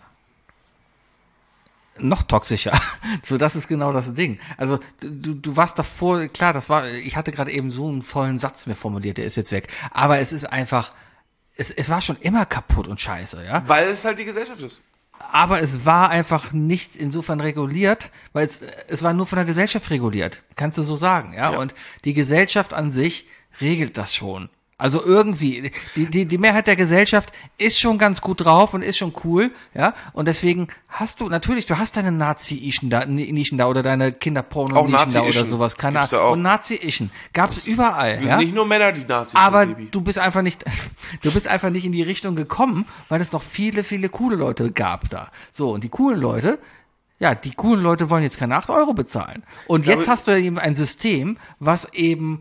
noch toxischer. So, das ist genau das Ding. Also, du warst davor, klar, ich hatte gerade eben so einen vollen Satz mir formuliert, der ist jetzt weg. Aber es ist einfach, es war schon immer kaputt und scheiße, ja. Weil es halt die Gesellschaft ist. Aber es war einfach nicht insofern reguliert, weil es war nur von der Gesellschaft reguliert. Kannst du so sagen, ja. Und die Gesellschaft an sich regelt das schon. Also irgendwie, die Mehrheit der Gesellschaft ist schon ganz gut drauf und ist schon cool, ja, und deswegen hast du deine Nazi-Ischen da oder deine Kinderporno-Nischen da oder sowas, keine Ahnung. Und Nazi-Ischen gab's überall, ja. Nicht nur Männer, die Nazis aber sind, du bist einfach nicht in die Richtung gekommen, weil es noch viele, viele coole Leute gab da. So, und die coolen Leute wollen jetzt keine 8 Euro bezahlen. Und jetzt hast du eben ein System, was eben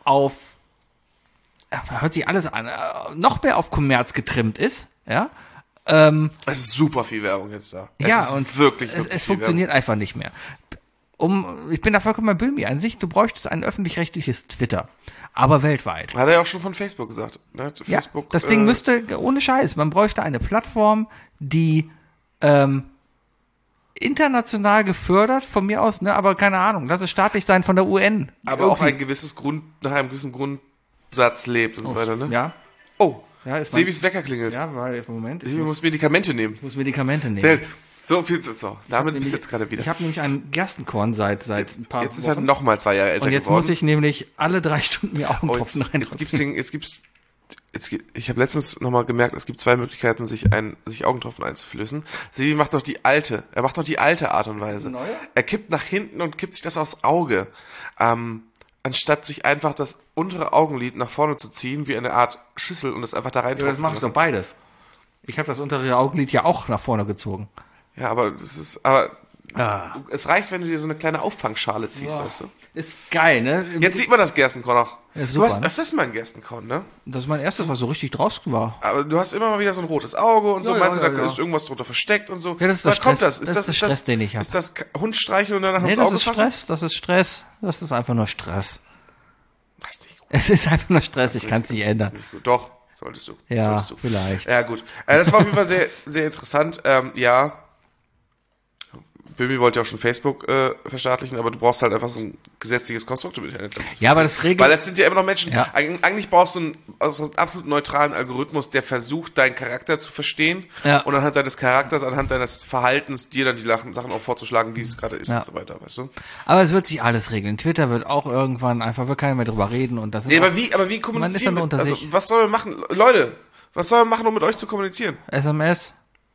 hört sich alles an, noch mehr auf Kommerz getrimmt ist, ja. Es ist super viel Werbung jetzt da. Es funktioniert einfach nicht mehr. Ich bin da vollkommen bei Böhmi an sich, du bräuchtest ein öffentlich-rechtliches Twitter, aber weltweit. Hat er ja auch schon von Facebook gesagt, ne? Zu Facebook, ja, das Ding müsste, ohne Scheiß, man bräuchte eine Plattform, die international gefördert, von mir aus, ne, aber keine Ahnung, lass es staatlich sein von der UN. Aber irgendwie. Auch nach einem gewissen Grundsatz lebt und so weiter, ne? Ja. Oh, ja, Sebis Wecker klingelt. Ja, weil, Moment. Ich muss Medikamente nehmen. So viel damit bist du jetzt gerade wieder. Ich habe nämlich einen Gerstenkorn seit ein paar Wochen. Jetzt ist er nochmal 2 Jahre älter geworden. Und jetzt muss ich nämlich alle 3 Stunden mir Augentropfen reintropfen. Ich habe letztens nochmal gemerkt, es gibt 2 Möglichkeiten, sich Augentropfen einzuflößen. Sebi macht noch die alte Art und Weise. Neue? Er kippt nach hinten und kippt sich das aufs Auge. Anstatt sich einfach das untere Augenlid nach vorne zu ziehen, wie eine Art Schüssel und es einfach da rein. Ja, das mache ich doch beides. Ich habe das untere Augenlid ja auch nach vorne gezogen. Ja, es reicht, wenn du dir so eine kleine Auffangschale ziehst, weißt du? Ist geil, ne? Jetzt sieht man das Gerstenkorn auch. Ja, super, du hast öfters mal ein Gerstenkorn, ne? Das ist mein erstes, was so richtig draus war. Aber du hast immer mal wieder so ein rotes Auge und so. Meinst du, da ist irgendwas drunter versteckt und so? Ja, das ist der Stress. Das ist der Stress, den ich habe. Ist das Hundstreicheln und danach ins Auge fassen? Das ist Stress. Das ist einfach nur Stress. Das ist nicht gut. Es ist einfach nur Stress, ich kann es nicht ändern. Doch, solltest du. Ja, vielleicht. Ja, gut. Das war auf jeden Fall sehr, sehr interessant. Ja. Böhmi wollte ja auch schon Facebook verstaatlichen, aber du brauchst halt einfach so ein gesetzliches Konstrukt im Internet. Ja, aber das regelt... Weil es sind ja immer noch Menschen... Ja. Eigentlich brauchst du einen absolut neutralen Algorithmus, der versucht, deinen Charakter zu verstehen und anhand deines Charakters, anhand deines Verhaltens dir dann die Sachen auch vorzuschlagen, wie es gerade ist und so weiter, weißt du? Aber es wird sich alles regeln. Twitter wird auch irgendwann wird keiner mehr drüber reden und das ist aber wie kommunizieren? Man ist dann unter sich. Was sollen wir machen? Leute, was sollen wir machen, um mit euch zu kommunizieren? SMS.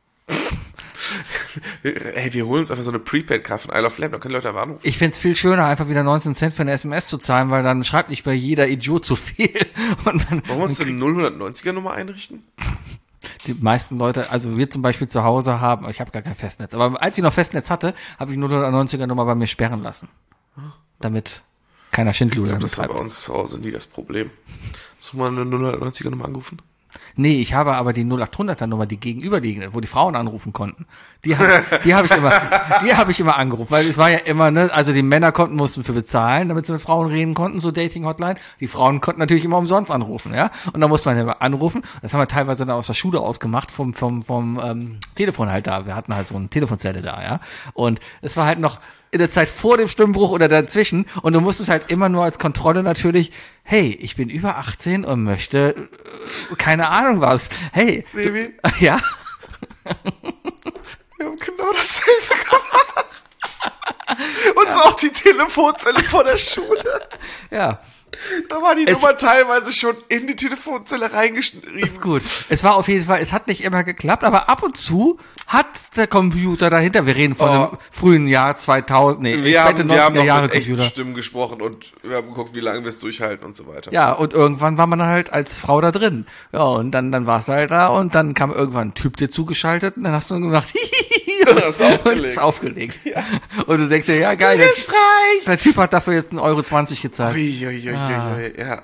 Hey, wir holen uns einfach so eine Prepaid-Card von Isle of Lamp, da können Leute aber anrufen. Ich find's viel schöner, einfach wieder 19 Cent für eine SMS zu zahlen, weil dann schreibt nicht bei jeder Idiot zu viel. Und wollen wir uns eine 090er-Nummer einrichten? Die meisten Leute, also wir zum Beispiel zu Hause haben, ich habe gar kein Festnetz, aber als ich noch Festnetz hatte, habe ich 090er-Nummer bei mir sperren lassen. Damit keiner Schindluder betreibt. Das war bei uns zu Hause nie das Problem. Hast du mal eine 090er-Nummer angerufen? Nee, ich habe aber die 0800er Nummer, die gegenüberliegende, wo die Frauen anrufen konnten. Die habe ich immer angerufen, weil es war ja immer, ne, also die Männer mussten für bezahlen, damit sie mit Frauen reden konnten, so Dating-Hotline. Die Frauen konnten natürlich immer umsonst anrufen, ja. Und da musste man immer anrufen. Das haben wir teilweise dann aus der Schule ausgemacht, vom Telefon halt da. Wir hatten halt so eine Telefonzelle da, ja. Und es war halt noch in der Zeit vor dem Stimmbruch oder dazwischen und du musstest halt immer nur als Kontrolle natürlich, hey, ich bin über 18 und möchte keine Ahnung was. Hey, Sebi? Ja? Wir haben genau dasselbe gemacht. Und so auch die Telefonzelle vor der Schule. Ja. Da war die Nummer teilweise schon in die Telefonzelle reingeschrieben. Ist gut. Es war auf jeden Fall, es hat nicht immer geklappt, aber ab und zu hat der Computer dahinter, wir reden von dem frühen Jahr 2000, wir haben 90er Jahre mit echten Computer. Stimmen gesprochen und wir haben geguckt, wie lange wir es durchhalten und so weiter. Ja, und irgendwann war man dann halt als Frau da drin. Ja, und dann warst du halt da und dann kam irgendwann ein Typ dir zugeschaltet und dann hast du gemacht, und das ist aufgelegt. Ja. Und du denkst dir, ja geil, der Typ hat dafür jetzt 1,20 Euro gezahlt. Ja.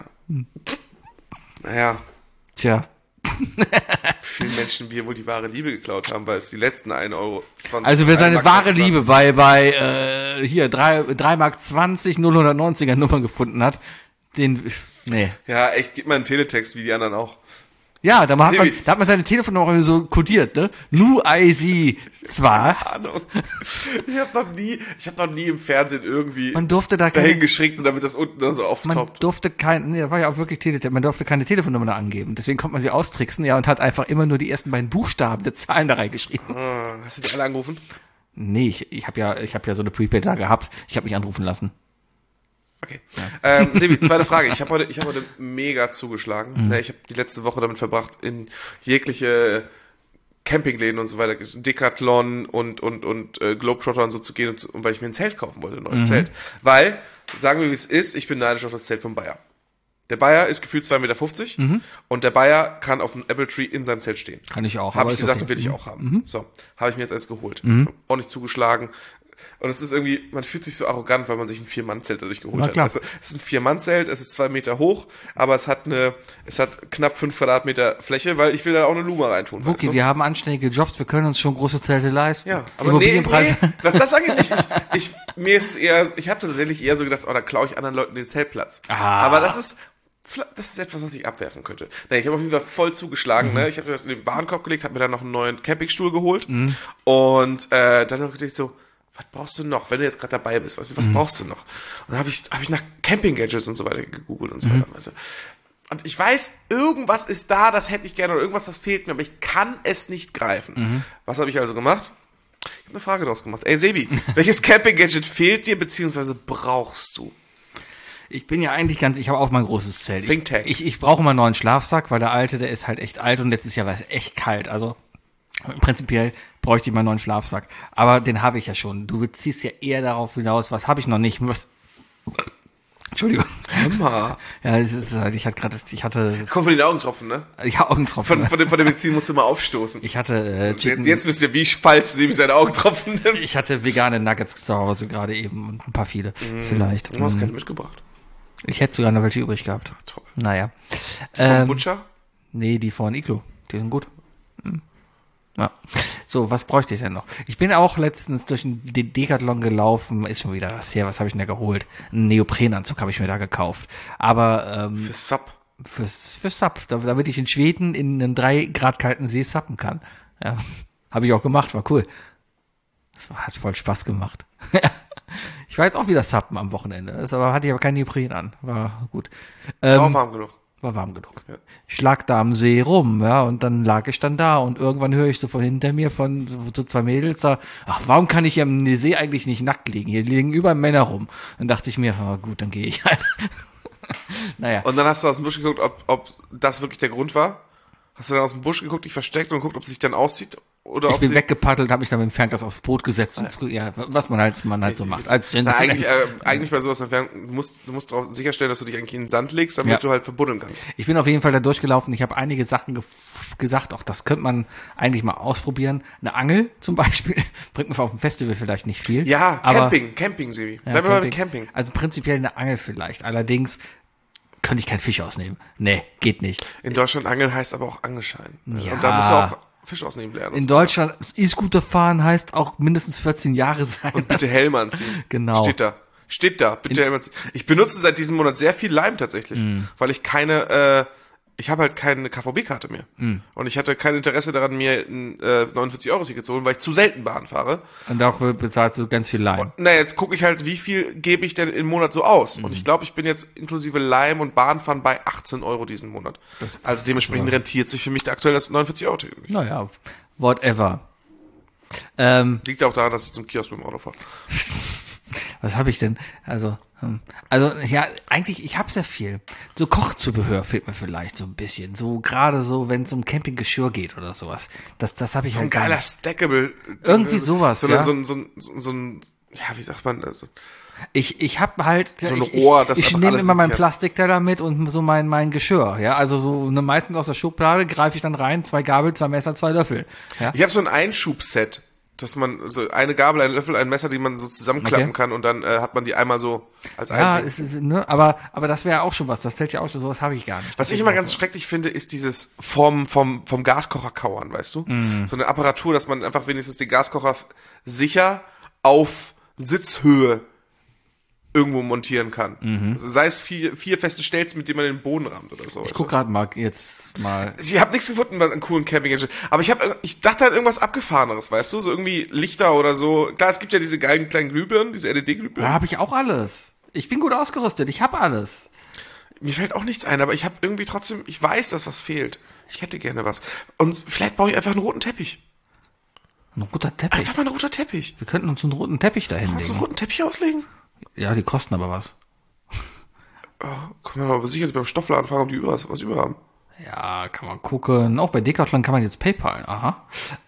Naja. Tja. Vielen Menschen, die hier wohl die wahre Liebe geklaut haben, weil es die letzten 1,20 Euro. Also wer seine wahre Liebe bei hier 3,20 Mark 090er Nummer gefunden hat, nee. Ja, echt, gib mal einen Teletext, wie die anderen auch. Ja, da hat man seine Telefonnummer so kodiert, ne? Nu IC zwar. Ahnung. Ich hab noch nie im Fernsehen irgendwie man durfte da dahin geschickt und damit das unten da so auftoppt. Man durfte da war ja auch wirklich man durfte keine Telefonnummer da angeben. Deswegen konnte man sie austricksen, ja, und hat einfach immer nur die ersten beiden Buchstaben der Zahlen da reingeschrieben. Hast du die alle angerufen? Nee, ich habe ja so eine Prepaid da gehabt. Ich habe mich anrufen lassen. Okay. Ja. Sebi, zweite Frage. Ich habe heute mega zugeschlagen. Mhm. Ich habe die letzte Woche damit verbracht, in jegliche Campingläden und so weiter, Decathlon und Globetrotter und so zu gehen, und weil ich mir ein Zelt kaufen wollte, ein neues Zelt. Weil, sagen wir wie es ist, ich bin neidisch auf das Zelt von Bayer. Der Bayer ist gefühlt 2,50 Meter und der Bayer kann auf dem Apple Tree in seinem Zelt stehen. Kann ich auch. Habe ich gesagt, will ich auch haben. So, habe ich mir jetzt eins geholt. Ordentlich zugeschlagen. Und es ist irgendwie, man fühlt sich so arrogant, weil man sich ein 4-Mann-Zelt dadurch geholt hat. Also, es ist ein 4-Mann-Zelt, es ist 2 Meter hoch, aber es hat knapp 5 Quadratmeter Fläche, weil ich will da auch eine Luma reintun. Okay, weißt du? Wir haben anständige Jobs, wir können uns schon große Zelte leisten. Ja, aber nee, was das angeht, ich habe tatsächlich eher so gedacht, da klaue ich anderen Leuten den Zeltplatz. Aber das ist etwas, was ich abwerfen könnte. Nee, ich habe auf jeden Fall voll zugeschlagen. Ne? Ich habe das in den Warenkorb gelegt, habe mir dann noch einen neuen Campingstuhl geholt und dann habe ich gedacht so, was brauchst du noch, wenn du jetzt gerade dabei bist? Was brauchst du noch? Und dann habe ich nach Camping-Gadgets und so weiter gegoogelt und so weiter. Weißt du? Und ich weiß, irgendwas ist da, das hätte ich gerne, oder irgendwas, das fehlt mir, aber ich kann es nicht greifen. Was habe ich also gemacht? Ich habe eine Frage daraus gemacht. Ey Sebi, welches Camping-Gadget fehlt dir, beziehungsweise brauchst du? Ich bin ja eigentlich ich habe auch mal ein großes Zelt. Think Tank. Ich brauche mal einen neuen Schlafsack, weil der alte, der ist halt echt alt und letztes Jahr war es echt kalt. Also prinzipiell bräuchte ich mal einen neuen Schlafsack. Aber den habe ich ja schon. Du beziehst ja eher darauf hinaus, was habe ich noch nicht? Entschuldigung. Hammer. Ja, es ist halt, ich hatte. Kommt von den Augentropfen, ne? Ja, Augentropfen. Von der Medizin musst du mal aufstoßen. Ich hatte jetzt wisst ihr, wie falsch Sebi seine Augentropfen nimmt. Ich hatte vegane Nuggets zu Hause gerade eben und ein paar viele. Vielleicht. Du hast keine mitgebracht. Ich hätte sogar noch welche übrig gehabt. Toll. Naja. Vom Butcher? Nee, die von Iglo. Die sind gut. Ja. So, was bräuchte ich denn noch? Ich bin auch letztens durch den Decathlon gelaufen, ist schon wieder was her, was habe ich denn da geholt? Einen Neoprenanzug habe ich mir da gekauft. Aber für Sub. Für Sub, damit ich in Schweden in einen 3 Grad kalten See suppen kann. Ja, habe ich auch gemacht, war cool. Hat voll Spaß gemacht. Ich war jetzt auch wieder suppen am Wochenende, hatte ich aber keinen Neopren an, war gut. War warm genug. War warm genug. Ja. Ich lag da am See rum, ja, und dann lag ich dann da und irgendwann höre ich so von hinter mir von so 2 Mädels da, warum kann ich am See eigentlich nicht nackt liegen? Hier liegen überall Männer rum. Dann dachte ich mir, gut, dann gehe ich halt. Naja. Und dann hast du aus dem Busch geguckt, ob das wirklich der Grund war? Hast du dann aus dem Busch geguckt, dich versteckt und geguckt, ob es sich dann auszieht? Oder ich bin weggepaddelt, habe mich dann mit dem Fernglas aufs Boot gesetzt und ja, was man halt so macht als Gentleman. Eigentlich bei sowas, du musst auch sicherstellen, dass du dich eigentlich in den Sand legst, damit du halt verbuddeln kannst. Ich bin auf jeden Fall da durchgelaufen. Ich habe einige Sachen gesagt, auch das könnte man eigentlich mal ausprobieren. Eine Angel zum Beispiel bringt mir auf dem Festival vielleicht nicht viel. Ja, Camping, Sebi. Bleib mal bei Camping. Also prinzipiell eine Angel vielleicht. Allerdings könnte ich keinen Fisch ausnehmen. Nee, geht nicht. In Deutschland angeln heißt aber auch Angelschein. Ja. Und da musst du auch Fisch ausnehmen lernen. In Deutschland, E-Scooter fahren heißt auch mindestens 14 Jahre sein. Und bitte Helm anziehen. Genau. Steht da, bitte Helm anziehen. Ich benutze seit diesem Monat sehr viel Lime tatsächlich, weil ich ich habe halt keine KVB-Karte mehr. Und ich hatte kein Interesse daran, mir ein 49-Euro-Ticket zu holen, weil ich zu selten Bahn fahre. Und dafür bezahlst du ganz viel Lime. Na, jetzt gucke ich halt, wie viel gebe ich denn im Monat so aus. Und ich glaube, ich bin jetzt inklusive Lime und Bahnfahren bei 18 Euro diesen Monat. Also dementsprechend rentiert sich für mich aktuell das 49-Euro-Ticket nicht. Naja, whatever. Liegt auch daran, dass ich zum Kiosk mit dem Auto fahre. Was habe ich denn? Also ja, eigentlich, ich habe sehr viel. So Kochzubehör fehlt mir vielleicht so ein bisschen. So gerade so, wenn es um Campinggeschirr geht oder sowas. Das habe ich So halt ein gar geiler nicht. Stackable. Irgendwie sowas, ja. So ein, ja, wie sagt man das? Ich habe halt, So ein Rohr, das ich einfach nehme alles immer in meinen sich hat. Plastikteller mit und so mein Geschirr, ja. Also so meistens aus der Schublade greife ich dann rein, 2 Gabel, 2 Messer, 2 Löffel. Ja. Ich habe so ein Einschubset, dass man so eine Gabel, ein Löffel, ein Messer, die man so zusammenklappen Okay. kann und dann hat man die einmal so als Ja, Einweg. ne, aber das wäre auch schon was. Das zählt ja auch schon. Sowas habe ich gar nicht. Was ich immer ganz schrecklich finde, ist dieses vom Gaskocher kauern, weißt du? So eine Apparatur, dass man einfach wenigstens den Gaskocher sicher auf Sitzhöhe irgendwo montieren kann. Also sei es vier feste Stelzen, mit denen man den Boden rammt oder so. Ich guck gerade mal jetzt mal. Ich habe nichts gefunden, was an coolen Camping. Aber ich dachte halt irgendwas Abgefahreneres, weißt du? So irgendwie Lichter oder so. Klar, es gibt ja diese geilen kleinen Glühbirnen, diese LED-Glühbirnen. Da habe ich auch alles. Ich bin gut ausgerüstet. Ich habe alles. Mir fällt auch nichts ein, aber ich habe irgendwie trotzdem, ich weiß, dass was fehlt. Ich hätte gerne was. Und vielleicht baue ich einfach einen roten Teppich. Ein roter Teppich. Einfach mal ein roter Teppich. Wir könnten uns einen roten Teppich da Kannst du einen hinlegen. roten Teppich auslegen? Ja, die kosten aber was. Können wir mal sicher beim Stoffladen fragen, ob die was über haben. Ja, kann man gucken. Auch bei Decathlon kann man jetzt PayPal. Aha.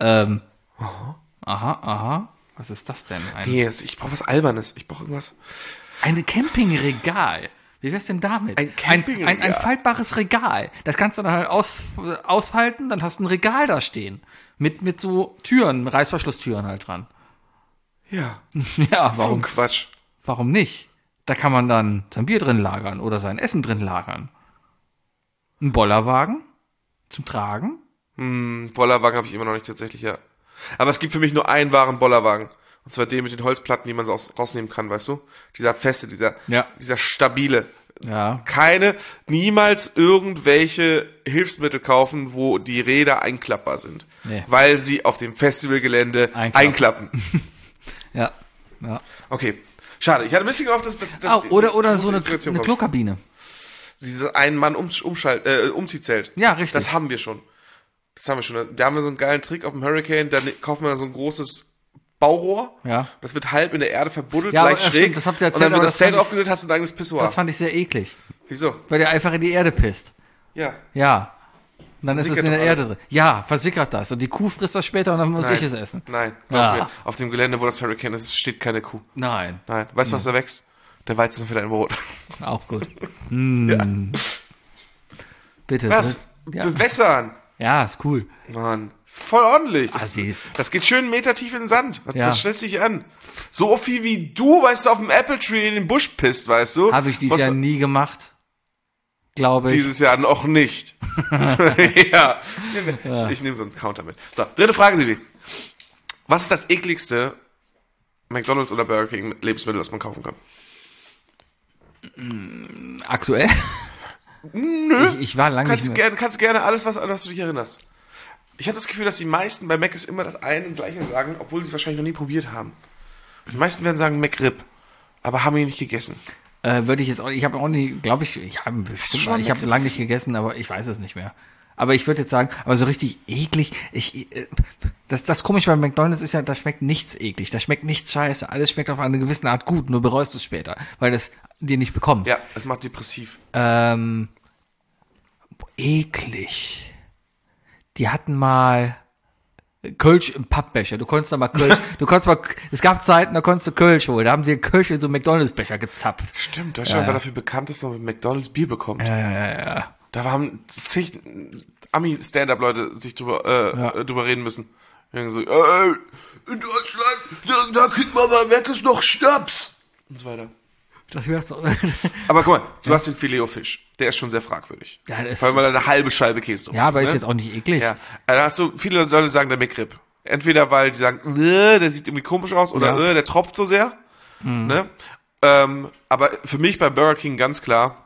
Aha. Was ist das denn? Nee, ich brauche was Albernes. Ich brauche irgendwas. Eine Campingregal. Wie wär's denn damit? Ein Campingregal? Ein faltbares Regal. Das kannst du dann halt ausfalten, dann hast du ein Regal da stehen. Mit so Türen, Reißverschlusstüren halt dran. Ja. Ja, So ein Quatsch. warum nicht? Da kann man dann sein Bier drin lagern oder sein Essen drin lagern. Ein Bollerwagen zum Tragen. Bollerwagen habe ich immer noch nicht tatsächlich, ja. Aber es gibt für mich nur einen wahren Bollerwagen. Und zwar den mit den Holzplatten, die man so rausnehmen kann, weißt du? Dieser feste, dieser stabile. Ja. Niemals irgendwelche Hilfsmittel kaufen, wo die Räder einklappbar sind. Nee. Weil sie auf dem Festivalgelände einklappen. Ja. Okay. Schade. Ich hatte ein bisschen gehofft, dass Oder so eine Integration kommt. Klokabine. Dieses Umziehzelt. Ja, richtig. Das haben wir schon. Da haben wir so einen geilen Trick auf dem Hurricane, da kaufen wir so ein großes Baurohr. Ja. Das wird halb in der Erde verbuddelt, Ja, leicht aber, schräg. stimmt, das habt ihr und erzählt, dann wird aber das das Zelt fand ich- aufgelöst, hast du ein eigenes Pissoir. Das fand ich sehr eklig. Wieso? Weil der einfach in die Erde pisst. Ja. Ja. Und dann ist es Versickert in der doch Erde alles. drin. Ja, versickert das. Und die Kuh frisst das später und dann muss ich es essen. Nein. Ja. Glaub mir. Auf dem Gelände, wo das Hurricane ist, steht keine Kuh. Nein. Nein. Weißt du, was da wächst? Der Weizen für dein Brot. Auch gut. Ja. Bitte. Was? Ja. Bewässern. Ja, ist cool. Mann. Ist voll ordentlich. Assis. Das geht schön einen Meter tief in den Sand. Ja. Das stellt sich an. So viel wie du, weißt du, auf dem Apple Tree in den Busch pisst, weißt du? Habe ich dieses Jahr nie gemacht. Glaube ich. Dieses Jahr noch nicht. Ja. Ich nehme so einen Counter mit. So, dritte Frage, Silvi. Was ist das ekligste McDonald's oder Burger King Lebensmittel, das man kaufen kann? Aktuell? Nö. Ich war lange nicht mehr. Kannst gerne alles, was du dich erinnerst. Ich habe das Gefühl, dass die meisten bei Mac ist immer das eine und gleiche sagen, obwohl sie es wahrscheinlich noch nie probiert haben. Die meisten werden sagen McRib, aber haben ihn nicht gegessen. Würde ich jetzt auch, ich habe auch nie, glaube ich, ich habe lange nicht gegessen, aber ich weiß es nicht mehr. Aber ich würde jetzt sagen, aber so richtig eklig, das Komische bei McDonald's ist ja, da schmeckt nichts eklig, da schmeckt nichts scheiße, alles schmeckt auf eine gewisse Art gut, nur bereust du es später, weil das dir nicht bekommst. Ja, das macht depressiv. Eklig. Die hatten mal Kölsch im Pappbecher. Du konntest da mal Kölsch, es gab Zeiten, da konntest du Kölsch holen. Da haben sie Kölsch in so einen McDonalds-Becher gezapft. Stimmt, Deutschland war dafür bekannt, dass man mit McDonald's Bier bekommt. Ja. Da haben zig Ami-Stand-Up-Leute sich drüber reden müssen. Irgendwie so, in Deutschland, da kriegt man bei Mc's noch Schnaps. Und so weiter. Das wär's doch. Aber guck mal, du hast den Filet-O-Fisch. Der ist schon sehr fragwürdig. Ja, das vor allem, weil da eine halbe Scheibe Käse drauf ja, aber ne? ist jetzt auch nicht eklig. Ja, da hast du, viele Leute sagen der McRib. Entweder weil die sagen, der sieht irgendwie komisch aus oder der tropft so sehr. Ne? Aber für mich bei Burger King ganz klar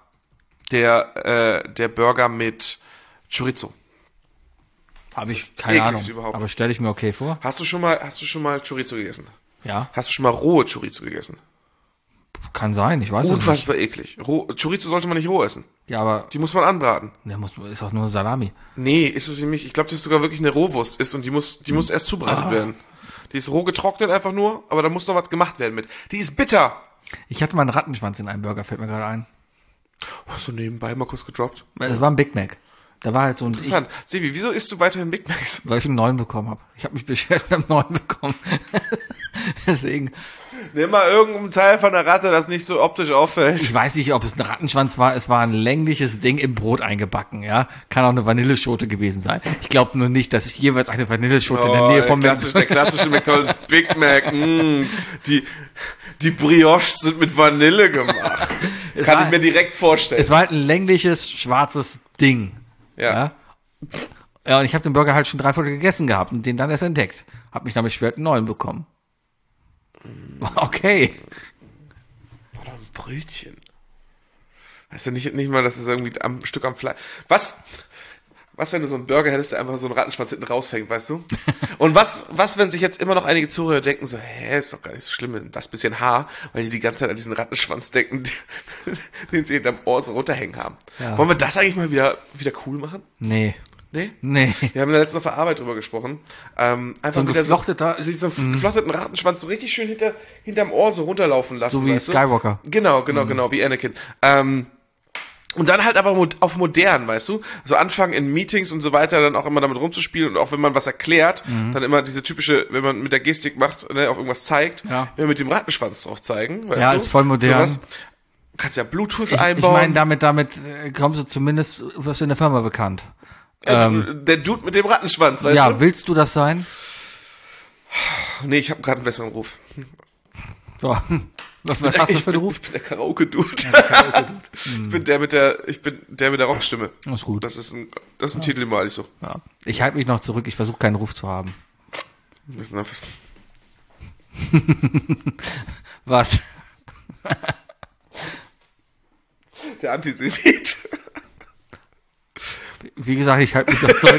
der Burger mit Chorizo. Habe ich keine Ahnung. Überhaupt. Aber stelle ich mir okay vor. Hast du schon mal Chorizo gegessen? Ja. Hast du schon mal rohe Chorizo gegessen? Kann sein, ich weiß es nicht. Unfassbar eklig. Chorizo sollte man nicht roh essen. Ja, aber Die muss man anbraten. der ist auch nur Salami. Nee, ist es nämlich. Ich glaube, das ist sogar wirklich eine Rohwurst ist und die muss erst zubereitet werden. Die ist roh getrocknet einfach nur, aber da muss noch was gemacht werden mit. Die ist bitter. Ich hatte mal einen Rattenschwanz in einem Burger, fällt mir gerade ein. So nebenbei mal kurz gedroppt. Es war ein Big Mac. Da war halt so ein... Interessant. Sebi, wieso isst du weiterhin Big Macs? Weil ich einen neuen bekommen habe. Ich habe mich beschwert, ich habe einen neuen bekommen. Deswegen... Nimm mal irgendeinen Teil von der Ratte, das nicht so optisch auffällt. Ich weiß nicht, ob es ein Rattenschwanz war. Es war ein längliches Ding im Brot eingebacken, ja. Kann auch eine Vanilleschote gewesen sein. Ich glaube nur nicht, dass ich jeweils eine Vanilleschote in der Nähe vom der klassische McDonald's Big Mac. Die Brioches sind mit Vanille gemacht. Kann ich mir direkt vorstellen. Es war halt ein längliches, schwarzes Ding. Ja. Ja, und ich habe den Burger halt schon 3 Viertel gegessen gehabt und den dann erst entdeckt. Hab mich damit schwer einen neuen bekommen. Okay. Oder ein Brötchen. Weißt du nicht mal, dass es irgendwie ein Stück am Fleisch... Was, wenn du so einen Burger hättest, der einfach so einen Rattenschwanz hinten raushängt, weißt du? Und was, wenn sich jetzt immer noch einige Zuhörer denken so, ist doch gar nicht so schlimm, das bisschen Haar, weil die ganze Zeit an diesen Rattenschwanz denken, den sie hinterm Ohr so runterhängen haben. Ja. Wollen wir das eigentlich mal wieder cool machen? Nee. Nee? Nee. Wir haben da letztens auf der Arbeit drüber gesprochen. Einfach so ein geflochteter... So einen geflochteten Rattenschwanz so richtig schön hinterm Ohr so runterlaufen lassen. So wie Skywalker. Genau, wie Anakin. Und dann halt aber auf modern, weißt du? So anfangen in Meetings und so weiter, dann auch immer damit rumzuspielen und auch wenn man was erklärt, dann immer diese typische, wenn man mit der Gestik macht, ne, auf irgendwas zeigt, wir mit dem Rattenschwanz drauf zeigen, weißt du? Ja, ist voll modern. So du kannst ja Bluetooth einbauen. Ich meine, damit kommst du zumindest, wirst du in der Firma bekannt. Der Dude mit dem Rattenschwanz, weißt du? Ja, willst du das sein? Nee, ich habe gerade einen besseren Ruf. So. Was hast du für einen Ruf? Ich bin der Karaoke-Dude. Ich bin der mit der Rockstimme. Das ist gut. Das ist ein Titel, den mal ich so. Ja. Ich halte mich noch zurück, ich versuche keinen Ruf zu haben. Was? Der Antisemit. Wie gesagt, ich halte mich noch zurück.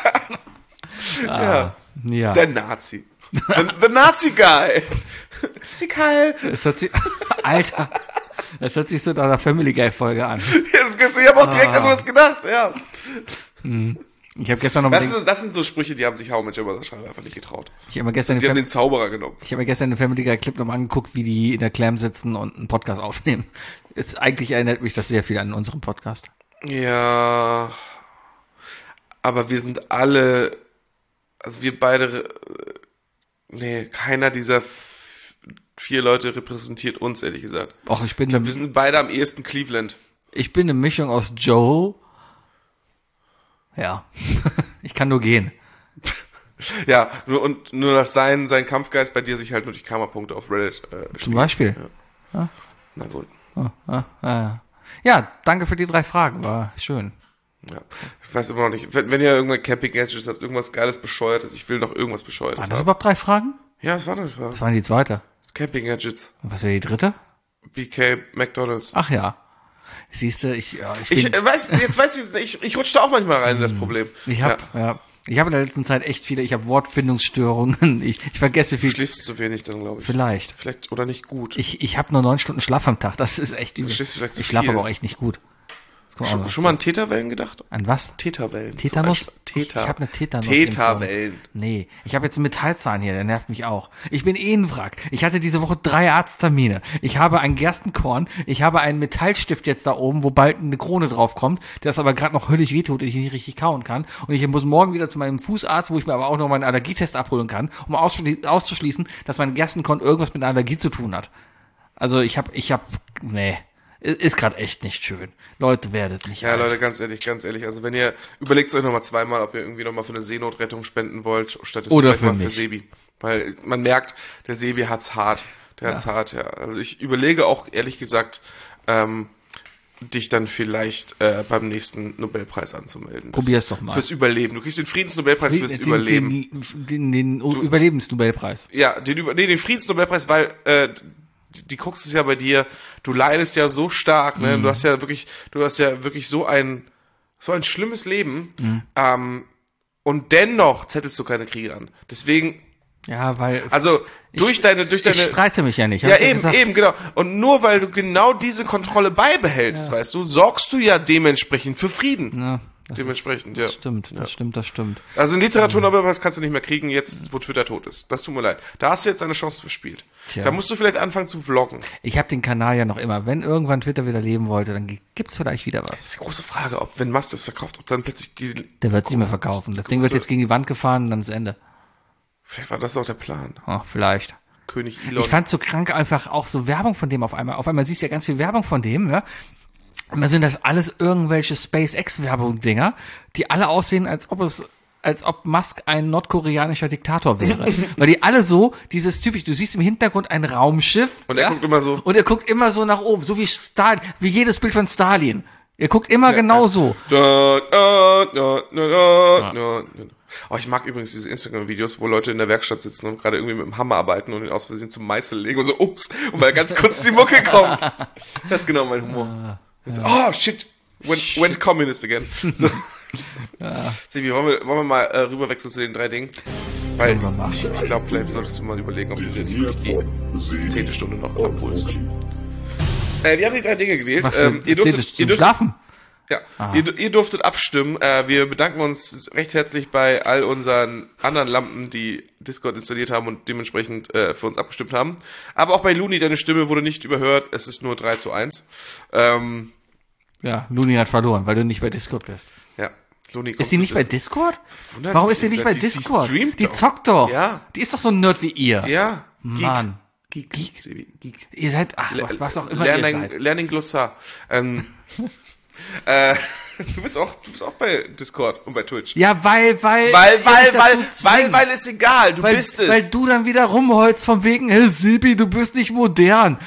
Ja. Ja. Der Nazi. The Nazi Guy. Sikal. Alter, das hört sich so nach einer Family Guy Folge an. Ich habe auch direkt an sowas gedacht, ja. Ich habe gestern noch das sind so Sprüche, die haben sich How Much Ever schreiben einfach nicht getraut. Die haben den Zauberer genommen. Ich habe mir gestern den Family Guy Clip nochmal angeguckt, wie die in der Clam sitzen und einen Podcast aufnehmen. Eigentlich erinnert mich das sehr viel an unseren Podcast. Ja, aber wir sind alle, also wir beide, keiner dieser 4 Leute repräsentiert uns, ehrlich gesagt. Och, wir sind beide am ehesten Cleveland. Ich bin eine Mischung aus Joe. Ja, ich kann nur gehen. Ja, nur dass sein Kampfgeist bei dir sich halt nur durch Karma-Punkte auf Reddit Zum Beispiel. Ja. Ja. Na gut. Ja, danke für die 3 Fragen, war schön. Ja, ich weiß immer noch nicht, wenn ihr irgendwann Camping-Gadgets habt, irgendwas Geiles, Bescheuertes, ich will noch irgendwas Bescheuertes haben. Waren das überhaupt 3 Fragen? Ja, das waren 3 Fragen. Was waren die zweite? Camping-Gadgets. Und was wäre die dritte? BK McDonald's. Ach ja. Siehst du, ich rutsche da auch manchmal rein in das Problem. Ich habe in der letzten Zeit echt viele, ich habe Wortfindungsstörungen, ich vergesse viel. Du schläfst zu wenig dann, glaube ich. Vielleicht oder nicht gut. Ich habe nur 9 Stunden Schlaf am Tag, das ist echt übel. Ich schlafe aber auch echt nicht gut. Schon mal an Täterwellen gedacht? An was? Täterwellen. Tetanus? Ich habe eine Tetanus. Nee, ich habe jetzt einen Metallzahn hier, der nervt mich auch. Ich bin ein Wrack. Ich hatte diese Woche 3 Arzttermine. Ich habe ein Gerstenkorn, ich habe einen Metallstift jetzt da oben, wo bald eine Krone drauf kommt, der es aber gerade noch höllisch wehtut und ich nicht richtig kauen kann. Und ich muss morgen wieder zu meinem Fußarzt, wo ich mir aber auch noch meinen Allergietest abholen kann, um auszuschließen, dass mein Gerstenkorn irgendwas mit einer Allergie zu tun hat. Also nee. Ist gerade echt nicht schön. Leute, werdet nicht alt. Ja, Leute, ganz ehrlich. Also wenn ihr, überlegt euch nochmal zweimal, ob ihr irgendwie nochmal für eine Seenotrettung spenden wollt, statt oder für mich. Sebi. Weil man merkt, der Sebi hat's hart. Der hat's hart, ja. Also ich überlege auch, ehrlich gesagt, dich dann vielleicht beim nächsten Nobelpreis anzumelden. Probier's doch mal. Fürs Überleben. Du kriegst den Friedensnobelpreis fürs Überleben. Den Überlebensnobelpreis. Ja, den Friedensnobelpreis, weil die Krux ist ja bei dir, du leidest ja so stark, ne? Du hast ja wirklich so ein schlimmes Leben, und dennoch zettelst du keine Kriege an. Deswegen, ja, weil durch deine ich streite mich ja nicht. Ja, eben, genau. Und nur weil du genau diese Kontrolle beibehältst, weißt du, sorgst du ja dementsprechend für Frieden. Ja, dementsprechend, das stimmt. Also einen Literaturnobelpreis kannst du nicht mehr kriegen, jetzt, wo Twitter tot ist. Das tut mir leid. Da hast du jetzt deine Chance verspielt. Tja. Da musst du vielleicht anfangen zu vloggen. Ich habe den Kanal ja noch immer. Wenn irgendwann Twitter wieder leben wollte, dann gibt's vielleicht wieder was. Das ist die große Frage, ob, wenn Musk das verkauft, ob dann plötzlich Der wird es nicht mehr verkaufen. Das Ding wird jetzt gegen die Wand gefahren und dann ist Ende. Vielleicht war das auch der Plan. Oh, vielleicht. König Elon. Ich fand's so krank einfach auch so Werbung von dem auf einmal. Auf einmal siehst du ja ganz viel Werbung von dem, ja. Und dann sind das alles irgendwelche SpaceX-Werbung-Dinger, die alle aussehen, als ob Musk ein nordkoreanischer Diktator wäre. Weil die alle so, dieses typisch, du siehst im Hintergrund ein Raumschiff. Und er guckt immer so. Und er guckt immer so nach oben, so wie wie jedes Bild von Stalin. Er guckt immer genau so. Oh, ich mag übrigens diese Instagram-Videos, wo Leute in der Werkstatt sitzen und gerade irgendwie mit dem Hammer arbeiten und ihn aus Versehen zum Meißel legen und so, ups, und weil ganz kurz die Mucke kommt. Das ist genau mein Humor. Oh, shit. Went communist again. So. Sebi, wollen wir mal rüberwechseln zu den 3 Dingen? Weil ich glaube, vielleicht solltest du mal überlegen, ob du dir die 10. Stunde noch abholst. Wir haben die 3 Dinge gewählt. Ihr dürftet schlafen. Ja, ihr durftet abstimmen. Wir bedanken uns recht herzlich bei all unseren anderen Lampen, die Discord installiert haben und dementsprechend für uns abgestimmt haben. Aber auch bei Luni, deine Stimme wurde nicht überhört. Es ist nur 3:1. Ja, Luni hat verloren, weil du nicht bei Discord bist. Ja. Luni ist sie nicht bei Discord? Warum ist sie nicht bei Discord? Die zockt doch. Ja. Die ist doch so ein Nerd wie ihr. Ja. Mann. Geek. Ihr seid, was auch immer ihr seid. Learning Glossar. Du bist auch bei Discord und bei Twitch. Ja, weil ist egal, du bist es. Weil du dann wieder rumholst von wegen, hey Sebi, du bist nicht modern.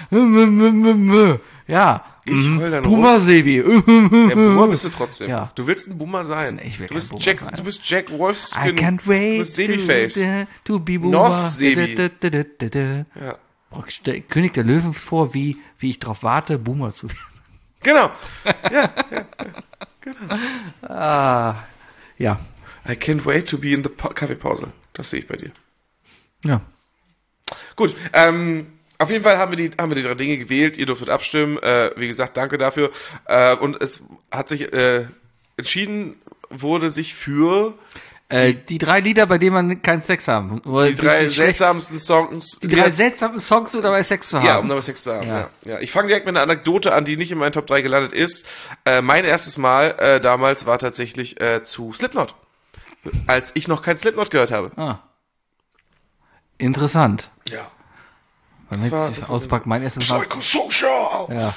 Ja. Ich heul dann Boomer Sebi. Ja, Boomer bist du trotzdem. Ja. Du willst ein Boomer sein. Ich will du bist kein Jack, Boomer sein. Du bist Jack Wolfskin. I can't wait du bist Sebi-Face. to be Boomer. North Sebi. Ja. König der Löwen vor, wie ich drauf warte, Boomer zu werden. Genau. Ja. Genau. Ja. I can't wait to be in the Kaffeepause. Das sehe ich bei dir. Ja. Gut, auf jeden Fall haben wir die 3 Dinge gewählt. Ihr dürft abstimmen. Wie gesagt, danke dafür. Und es hat sich entschieden, wurde sich für die 3 Lieder, bei denen man keinen Sex haben. Die 3 seltsamsten Songs. Die 3 seltsamsten Songs, um dabei Sex zu haben. Ja, um dabei Sex zu haben. Ja. Ich fange direkt mit einer Anekdote an, die nicht in meinen Top 3 gelandet ist. Mein erstes Mal damals war tatsächlich zu Slipknot. Als ich noch kein Slipknot gehört habe. Interessant. Ja. Wenn man jetzt sich auspackt, mein erstes Mal. Psychosocial! Ja.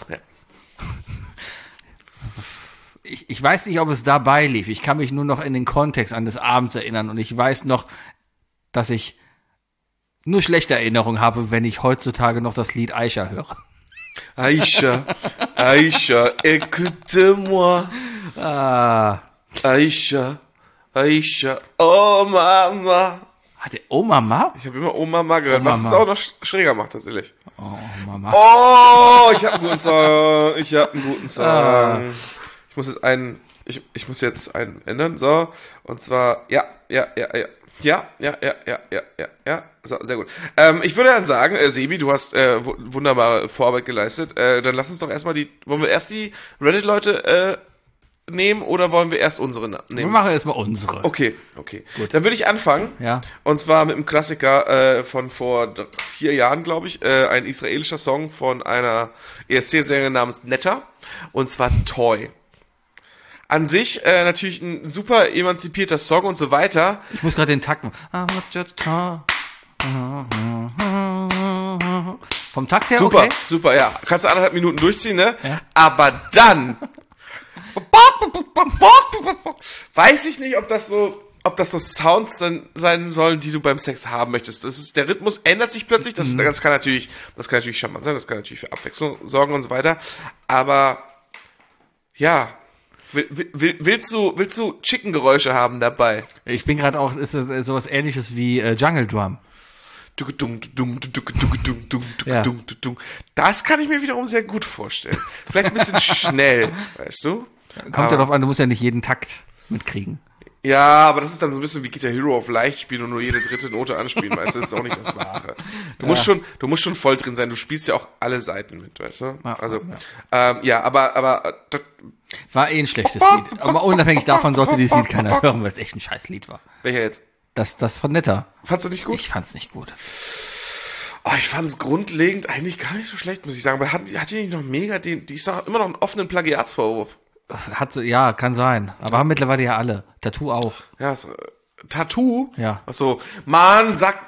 Ich weiß nicht, ob es dabei lief. Ich kann mich nur noch in den Kontext an des Abends erinnern und ich weiß noch, dass ich nur schlechte Erinnerungen habe, wenn ich heutzutage noch das Lied Aisha höre. Aisha, écoute-moi. Aisha, oh Mama. Hat der Oh Mama? Ich habe immer Oh Mama gehört, was es auch noch schräger macht tatsächlich. Oh Mama. Oh, ich habe einen guten Song. Ich muss jetzt einen ändern, so, und zwar, ja, so, sehr gut. Ich würde dann sagen, Sebi, du hast wunderbare Vorarbeit geleistet, dann lass uns doch erstmal wollen wir erst die Reddit-Leute nehmen, oder wollen wir erst unsere nehmen? Wir machen erstmal unsere. Okay. Gut. Dann würde ich anfangen, und zwar mit einem Klassiker von vor 4 Jahren, glaube ich, ein israelischer Song von einer ESC-Sängerin namens Netta, und zwar Toy. An sich natürlich ein super emanzipierter Song und so weiter. Ich muss gerade den Takt machen. Vom Takt her, super, okay? Super, ja. Kannst du 1,5 Minuten durchziehen, ne? Ja. Aber dann weiß ich nicht, ob das so ob das so Sounds sein sollen, die du beim Sex haben möchtest. Der Rhythmus ändert sich plötzlich, das kann natürlich charmant sein, das kann natürlich für Abwechslung sorgen und so weiter. Aber ja, willst du Chicken-Geräusche haben dabei? Ich bin gerade auch, ist das sowas ähnliches wie Jungle Drum. Ja. Das kann ich mir wiederum sehr gut vorstellen. Vielleicht ein bisschen schnell, weißt du? Kommt ja drauf an, du musst ja nicht jeden Takt mitkriegen. Ja, aber das ist dann so ein bisschen wie Guitar Hero auf leicht spielen und nur jede dritte Note anspielen, weißt du, das ist auch nicht das Wahre. Du musst schon voll drin sein, du spielst ja auch alle Seiten mit, weißt du? Also, aber das war ein schlechtes Lied. Aber unabhängig davon sollte dieses Lied keiner hören, weil es echt ein scheiß Lied war. Welcher jetzt? Das von Netter. Fandst du nicht gut? Ich fand's nicht gut. Oh, ich fand es grundlegend eigentlich gar nicht so schlecht, muss ich sagen. Aber hat die nicht noch mega die ist doch immer noch einen offenen Plagiatsvorwurf. Hat sie, ja, kann sein. Aber haben mittlerweile ja alle. Tattoo auch. Ja, Tattoo? Ja. Achso, Mann, sag,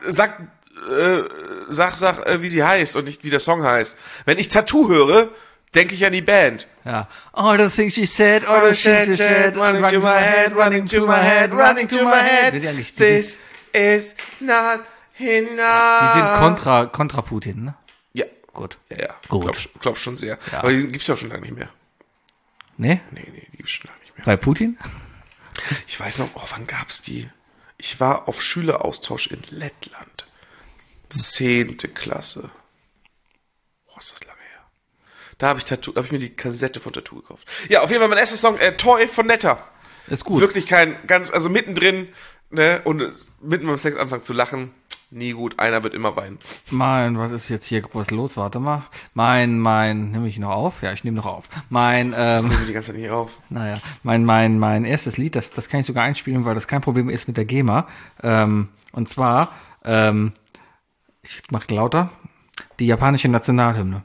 wie sie heißt und nicht wie der Song heißt. Wenn ich Tattoo höre, denke ich an die Band. Ja. All the things she said, all the things she said, running to my head, running to my head, running to my head. This is not enough. Die sind kontra Putin, ne? Ja. Gut. Ja. Gut. Glaub schon sehr. Ja. Aber die gibt's ja auch schon lange nicht mehr. Nee? Nee, die gibt's schon lange nicht mehr. Bei Putin? Ich weiß noch, wann gab's die? Ich war auf Schüleraustausch in Lettland. 10. Klasse. Boah, ist das lange her. Da habe ich mir die Kassette von Tattoo gekauft. Ja, auf jeden Fall mein erster Song, Toy von Netter. Ist gut. Wirklich also mittendrin, ne, und mitten beim Sex anfangen zu lachen. Nie gut, einer wird immer weinen. Was ist jetzt hier groß los? Warte mal. Nehme ich noch auf? Ja, ich nehme noch auf. Das nehme ich die ganze Zeit nicht auf. Naja, mein erstes Lied, das kann ich sogar einspielen, weil das kein Problem ist mit der GEMA. Und zwar, ich mach lauter, die japanische Nationalhymne.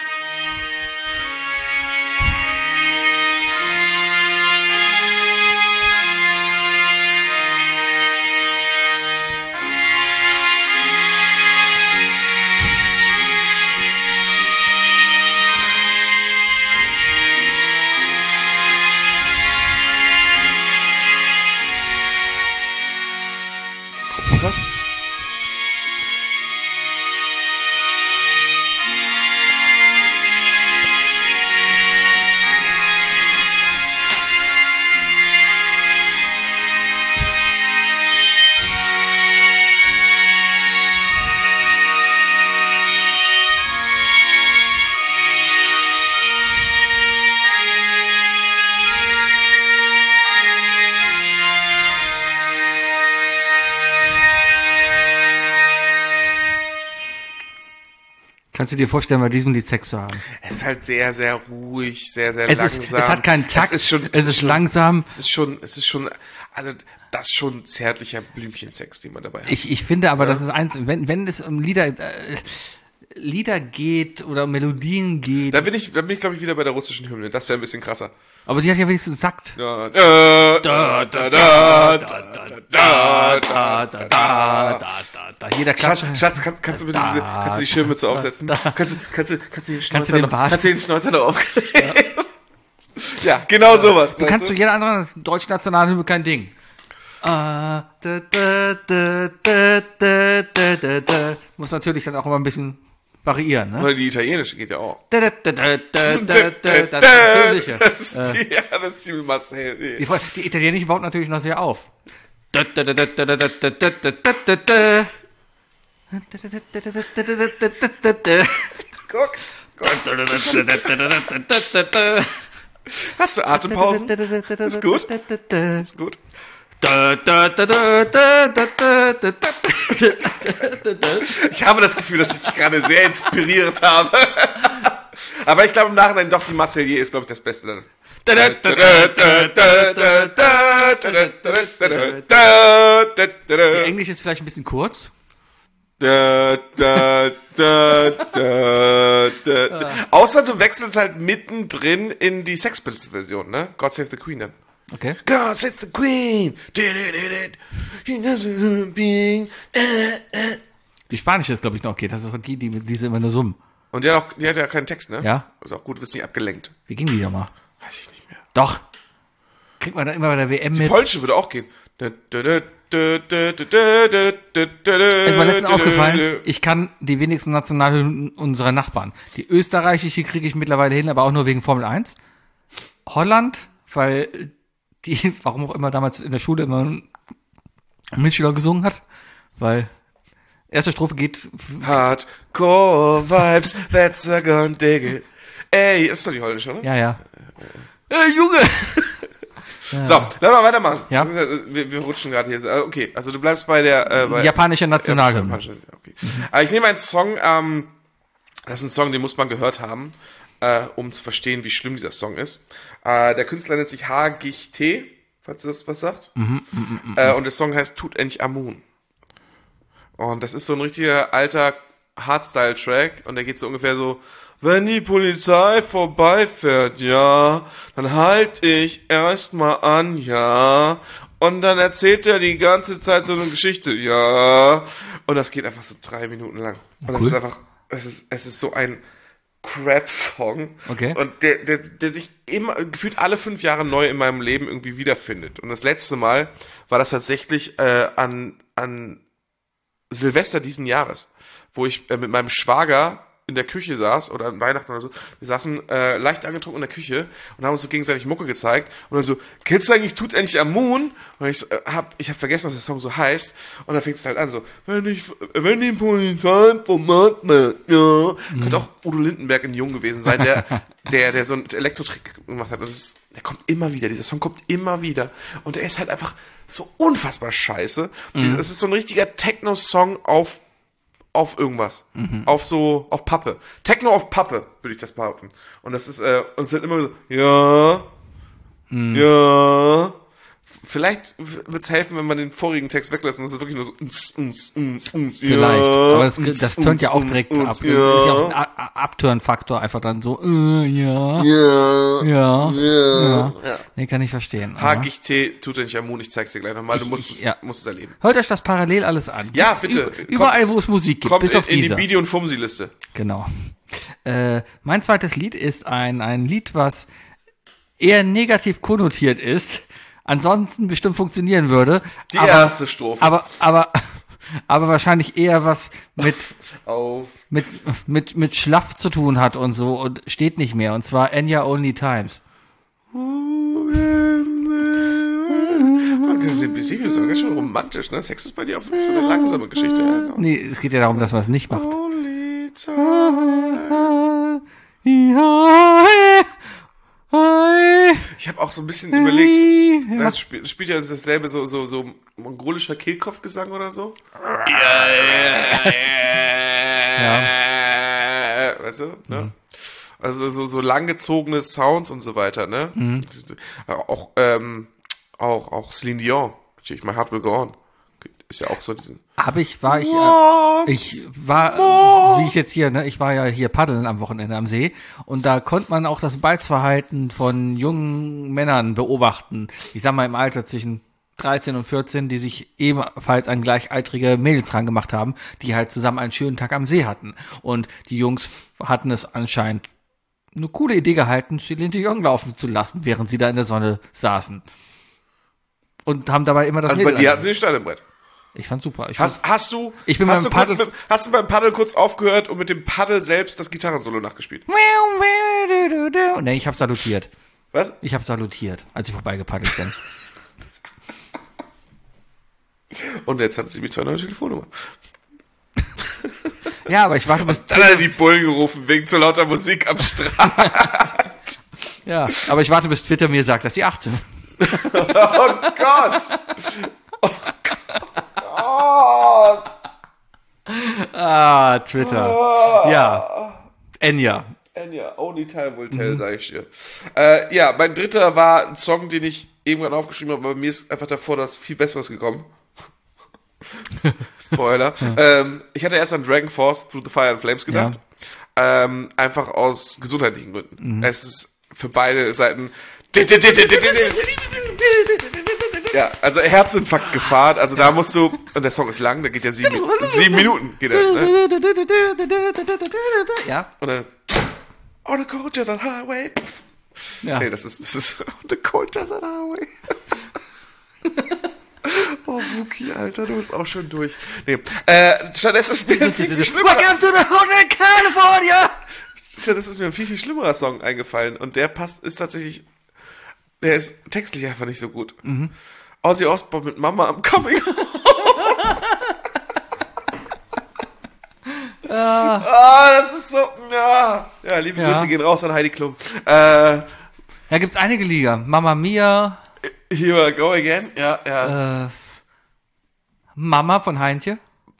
Was? Kannst du dir vorstellen, bei diesem Lied Sex zu haben? Es ist halt sehr, sehr ruhig, sehr, sehr langsam. Es hat keinen Takt, es ist langsam. Es ist schon, also das ist schon zärtlicher Blümchensex, den man dabei hat. Ich finde aber, das ist eins, wenn es um Lieder geht oder um Melodien geht. Da bin ich glaube ich wieder bei der russischen Hymne. Das wäre ein bisschen krasser. Aber die hat ja wenigstens Takt. Jeder klatscht. Schatz, kannst du bitte kannst du die Schirmmütze aufsetzen? Kannst du den Schnäuzer da aufkleben? Ja, genau sowas. Du kannst zu jeder anderen deutschen Nationalhymne kein Ding. Muss natürlich dann auch immer ein bisschen variieren, ne? Oder die italienische geht ja auch. Das ist sicher. Das ist die Marcel. Die italienische baut natürlich noch sehr auf. Guck. Hast du Atempausen? Ist gut. Ist gut. Ich habe das Gefühl, dass ich dich gerade sehr inspiriert habe. Aber ich glaube im Nachhinein doch, die Marseillaise ist, glaube ich, das Beste dann. Englisch ist vielleicht ein bisschen kurz. Außer du wechselst halt mittendrin in die Sex Pistols Version, ne? God Save the Queen dann. Okay. God Save the Queen. Die spanische ist, glaube ich, noch okay. Das ist die sind immer nur summen. Und die hat ja keinen Text, ne? Ja. Ist auch gut, du wirst nicht abgelenkt. Wie ging die nochmal? Weiß ich nicht mehr. Doch. Kriegt man da immer bei der WM Die mit. polnische würde auch gehen. Ist mir letztens aufgefallen, ich kann die wenigsten Nationalhymnen unserer Nachbarn. Die österreichische kriege ich mittlerweile hin, aber auch nur wegen Formel 1. Holland, weil die, warum auch immer damals in der Schule immer ein Mitschüler gesungen hat, weil erste Strophe geht Hardcore Vibes, that's a gun dig it. Ey, das ist doch die holländische, oder? Ja. Junge! So, lass mal weitermachen. Ja. Wir rutschen gerade hier. Okay, also du bleibst bei der... Japanische Nationalhymne. Okay. Aber ich nehme einen Song, das ist ein Song, den muss man gehört haben, um zu verstehen, wie schlimm dieser Song ist. Der Künstler nennt sich HGT, falls das was sagt. Und der Song heißt Tut endlich Amun. Und das ist so ein richtiger alter Hardstyle-Track und der geht so ungefähr so: Wenn die Polizei vorbeifährt, ja, dann halt ich erstmal an, ja. Und dann erzählt er die ganze Zeit so eine Geschichte, ja. Und das geht einfach so 3 Minuten lang. Und das ist einfach, es ist so ein Crap-Song. Okay. Und der sich immer, gefühlt alle 5 Jahre neu in meinem Leben irgendwie wiederfindet. Und das letzte Mal war das tatsächlich an Silvester diesen Jahres, wo ich mit meinem Schwager in der Küche saß, oder an Weihnachten oder so, wir saßen leicht angetrunken in der Küche und haben uns so gegenseitig Mucke gezeigt und dann so, kennst du eigentlich Tut endlich Amun? Und ich hab vergessen, dass der Song so heißt und dann fängt es halt an so, wenn die Polizei vorbeifährt, ja. Könnte auch Udo Lindenberg in Jung gewesen sein, der so einen Elektrotrick gemacht hat. Und der kommt immer wieder, dieser Song kommt immer wieder und der ist halt einfach so unfassbar scheiße. Es ist so ein richtiger Techno-Song auf irgendwas. Auf Pappe. Techno auf Pappe, würde ich das behaupten. Und das ist, und es wird immer so, ja, ja. Vielleicht wird's helfen, wenn man den vorigen Text weglässt und es ist wirklich nur so, Vielleicht. Ja, aber das turnt ja auch direkt ab. Das ist ja auch ein Abturn-Faktor, einfach dann so, ja. Nee, kann ich verstehen. HGT Tut endlich Amun, ich zeig's dir gleich nochmal, du musst es erleben. Hört euch das parallel alles an. Ja, bitte. Überall, wo es Musik gibt, bis auf in diese. die Bidi- und Fumsi-Liste. Genau. Mein zweites Lied ist ein Lied, was eher negativ konnotiert ist, ansonsten bestimmt funktionieren würde. Die erste Strophe. Aber wahrscheinlich eher was mit Schlaff zu tun hat und so und steht nicht mehr. Und zwar Enya Only Times. Das ist ganz schön romantisch, ne? Sex ist bei dir auch wirklich so eine langsame Geschichte. Ja. Nee, es geht ja darum, dass man es nicht macht. Only time. Ich habe auch so ein bisschen überlegt, das spielt ja dasselbe, so mongolischer Kehlkopfgesang oder so. Ja. Weißt du, ne? Also so langgezogene Sounds und so weiter, ne? Auch Celine Dion, natürlich, My Heart Will Go On. Ist ja auch so diesen. Ich war, wie ich jetzt hier, ne, ich war ja hier paddeln am Wochenende am See und da konnte man auch das Balzverhalten von jungen Männern beobachten. Ich sag mal im Alter zwischen 13 und 14, die sich ebenfalls an gleichaltrige Mädels rangemacht haben, die halt zusammen einen schönen Tag am See hatten. Und die Jungs hatten es anscheinend eine coole Idee gehalten, Celine Dion laufen zu lassen, während sie da in der Sonne saßen. Und haben dabei immer das Also bei dir hatten sie ein Steinebrett. Ich fand's super. Hast du beim Paddel kurz aufgehört und mit dem Paddel selbst das Gitarrensolo nachgespielt? Nee, ich hab salutiert. Was? Ich hab salutiert, als ich vorbeigepaddelt bin. Und jetzt hat sie mich zu einer neuen Telefonnummer. Ja, aber ich warte bis... Dann hat er die Bullen gerufen, wegen zu lauter Musik am Strand. Ja, aber ich warte bis Twitter mir sagt, dass sie 18 sind. Oh Gott! Oh Gott! Ah, Twitter. Ja. Enya, Only Time Will Tell, sag ich dir. Ja, mein dritter war ein Song, den ich irgendwann aufgeschrieben habe, aber mir ist einfach davor das viel Besseres gekommen. Spoiler. Ich hatte erst an Dragon Force Through the Fire and Flames gedacht. Ja. Einfach aus gesundheitlichen Gründen. Es ist für beide Seiten ja, also Herzinfarktgefahr, also da musst du, und der Song ist lang, der geht ja 7 Minuten, geht er, ne? Ja. Und dann, on a cold desert highway. Ja. Nee, das ist on the cold desert highway. Oh, Wookie, Alter, du bist auch schon durch. Nee, stattdessen ist mir ein viel schlimmerer... Welcome to the Hotel California! Stattdessen ist mir ein viel schlimmerer Song eingefallen. Und der ist textlich einfach nicht so gut. Ozzy Osbourne mit Mama am Coming. Das ist so... Ja, liebe Grüße gehen raus an Heidi Klum. Ja, gibt's einige Lieder. Mamma Mia. Here I go again. Ja. Mama von Heintje.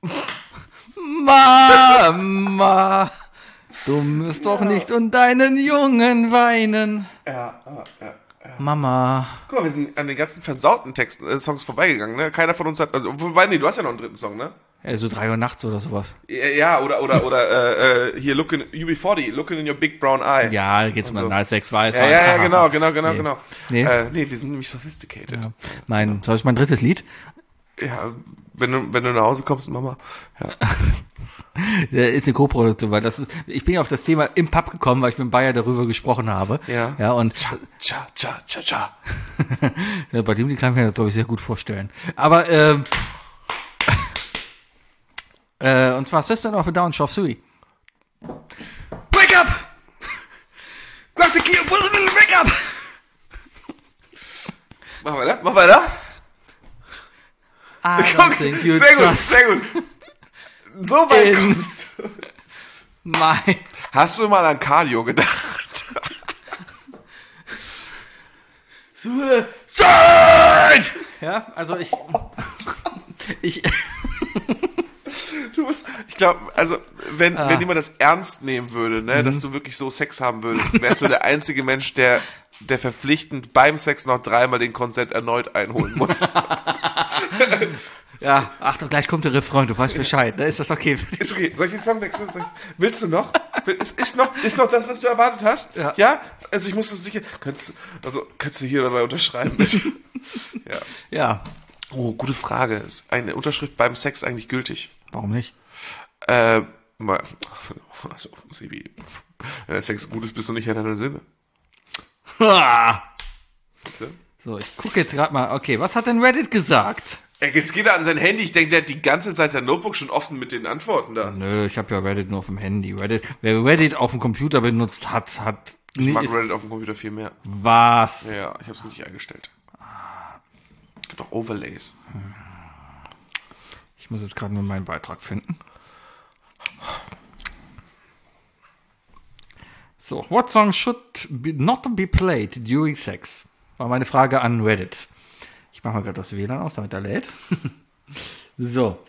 Mama, du musst doch nicht um deinen Jungen weinen. Ja. Mama. Guck mal, wir sind an den ganzen versauten Songs vorbeigegangen, ne? Keiner von uns hat, wobei, nee, du hast ja noch einen dritten Song, ne? Ja, so 3 Uhr nachts oder sowas. Ja, oder hier, UB40, Looking in Your Big Brown Eye. Ja, da geht's um so. Als 6 weiß. Ja, genau. Nee. Nee, wir sind nämlich sophisticated. Ja. Soll ich mein drittes Lied? Ja, wenn du nach Hause kommst, Mama. Ja. Das ist eine Co-Produktion, weil ich bin ja auf das Thema im Pub gekommen, weil ich mit Bayer darüber gesprochen habe. Ja. Und Cha. ja, bei dem die Kleinen kann ich das, glaube ich, sehr gut vorstellen. Aber, und zwar System of a Down, Chop Suey. Wake up! Grab the key and put him in the wake up! Mach weiter. I don't think you sehr trust gut. So weit kommst du. Hast du mal an Cardio gedacht? Suicide! Ja, also ich glaube, also wenn jemand das ernst nehmen würde, ne, dass du wirklich so Sex haben würdest, wärst du der einzige Mensch, der verpflichtend beim Sex noch 3-mal den Konsent erneut einholen muss. Ja, Achtung, gleich kommt der Refrain, du weißt Bescheid, ne? Ist das okay? Ist okay. Soll ich den Song wechseln? Willst du noch? Ist noch das, was du erwartet hast? Ja? Also ich muss das sicher... Könntest du hier dabei unterschreiben, bitte? Ja. Oh, gute Frage. Ist eine Unterschrift beim Sex eigentlich gültig? Warum nicht? Also, Sebi, wenn der Sex gut ist, bist du nicht Herr deiner Sinne. So, ich gucke jetzt gerade mal, okay, was hat denn Reddit gesagt? Jetzt geht er an sein Handy. Ich denke, der hat die ganze Zeit sein Notebook schon offen mit den Antworten da. Nö, ich habe ja Reddit nur auf dem Handy. Wer Reddit auf dem Computer benutzt hat... Ich mag Reddit auf dem Computer viel mehr. Was? Ja, ich habe es richtig eingestellt. Es gibt auch Overlays. Ich muss jetzt gerade nur meinen Beitrag finden. So, what song should not be played during sex? War meine Frage an Reddit. Ich mache mal gerade das WLAN aus, damit er lädt. So.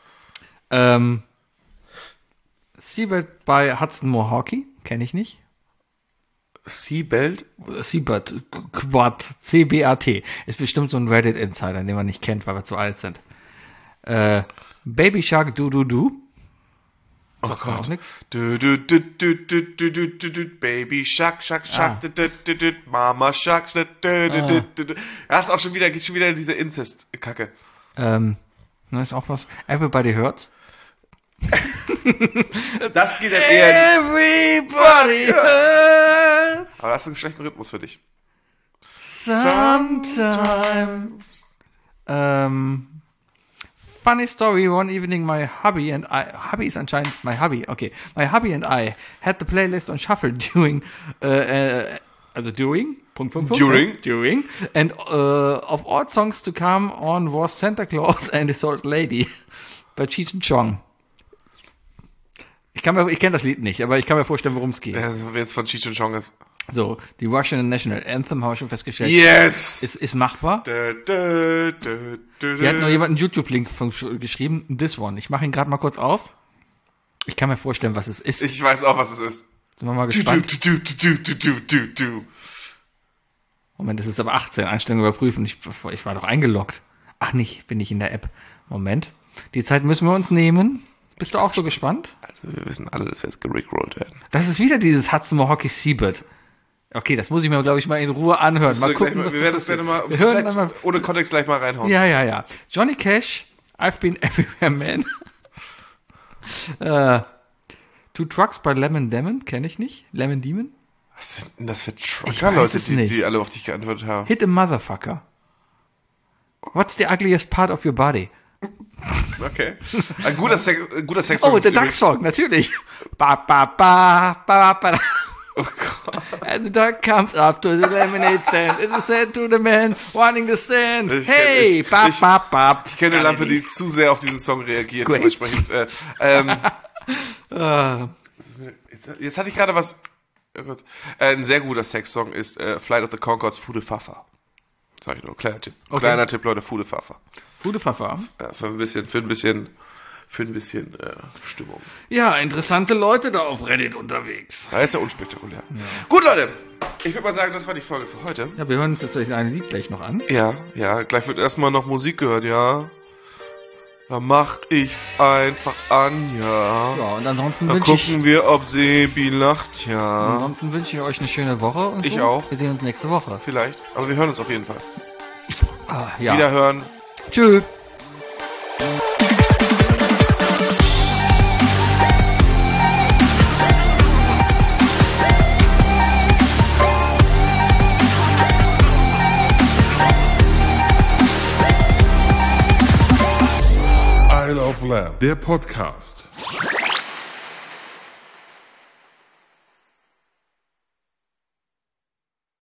Seabird bei Hudson Mohawke, kenne ich nicht. Seabird? Seabird, Quad, C-B-A-T. Ist bestimmt so ein Reddit-Insider, den man nicht kennt, weil wir zu alt sind. Baby Shark Do. Oh Gott. Auch nix. Baby Shark, Mama Shark. Ja, ist auch geht schon wieder diese Inzest-Kacke. Ist auch was. Everybody Hurts. Das geht dann eher. Everybody Hurts. Aber das ist ein schlechter Rhythmus für dich. Sometimes. Funny story, one evening my hubby and I had the playlist on shuffle during and of all songs to come on was Santa Claus and His Old Lady bei Cheech and Chong. Ich kenne das Lied nicht, aber ich kann mir vorstellen, worum es geht. Wer jetzt von Cheech and Chong ist. So, die Russian National Anthem haben wir schon festgestellt. Yes! Ist machbar. Hier hat noch jemand einen YouTube-Link geschrieben. This one. Ich mache ihn gerade mal kurz auf. Ich kann mir vorstellen, was es ist. Ich weiß auch, was es ist. Sind wir mal gespannt. Moment, das ist aber 18. Einstellungen überprüfen. Ich war doch eingeloggt. Ach nicht, bin ich in der App. Moment. Die Zeit müssen wir uns nehmen. Bist du auch so gespannt? Also wir wissen alle, dass wir jetzt gerickrollt werden. Das ist wieder dieses Hudson Mohawke Seabird. Okay, das muss ich mir, glaube ich, mal in Ruhe anhören. Mal gucken, wir werden das gerne mal ohne Kontext gleich mal reinhauen. Ja. Johnny Cash, I've Been Everywhere Man. Two Trucks bei Lemon Demon, kenne ich nicht. Lemon Demon. Was sind denn das für Trucker, Leute, die alle auf dich geantwortet haben? Hit a Motherfucker. What's the ugliest part of your body? Okay. Ein guter Sex. Oh, der Duck-Song, natürlich. Ba, ba, ba, ba, ba. Oh Gott. And the duck comes up to the lemonade stand. It is said to the man wanting the sand. Hey, ba, ba, ba. Ich kenne eine Lampe, die zu sehr auf diesen Song reagiert. Great. Dementsprechend, jetzt hatte ich gerade was. Ein sehr guter Sex-Song ist Flight of the Conchords, Fude Fafa. Sag ich nur, kleiner Tipp. Okay. Kleiner Tipp, Leute, Fude Fafa. Gute Pfeffer. Ja, für ein bisschen Stimmung. Ja, interessante Leute da auf Reddit unterwegs. Da ist er unspektakulär. Ja. Gut, Leute. Ich würde mal sagen, das war die Folge für heute. Ja, wir hören uns jetzt eine Lied gleich noch an. Ja, gleich wird erstmal noch Musik gehört, ja. Da mach ich's einfach an, ja. Ja, und ansonsten da gucken wir, ob Sebi lacht, ja. Ansonsten wünsche ich euch eine schöne Woche. Und ich so. auch. Wir sehen uns nächste Woche. Vielleicht, aber wir hören uns auf jeden Fall. Ja. Wiederhören. Tschüss. Isle of Lamb, der Podcast.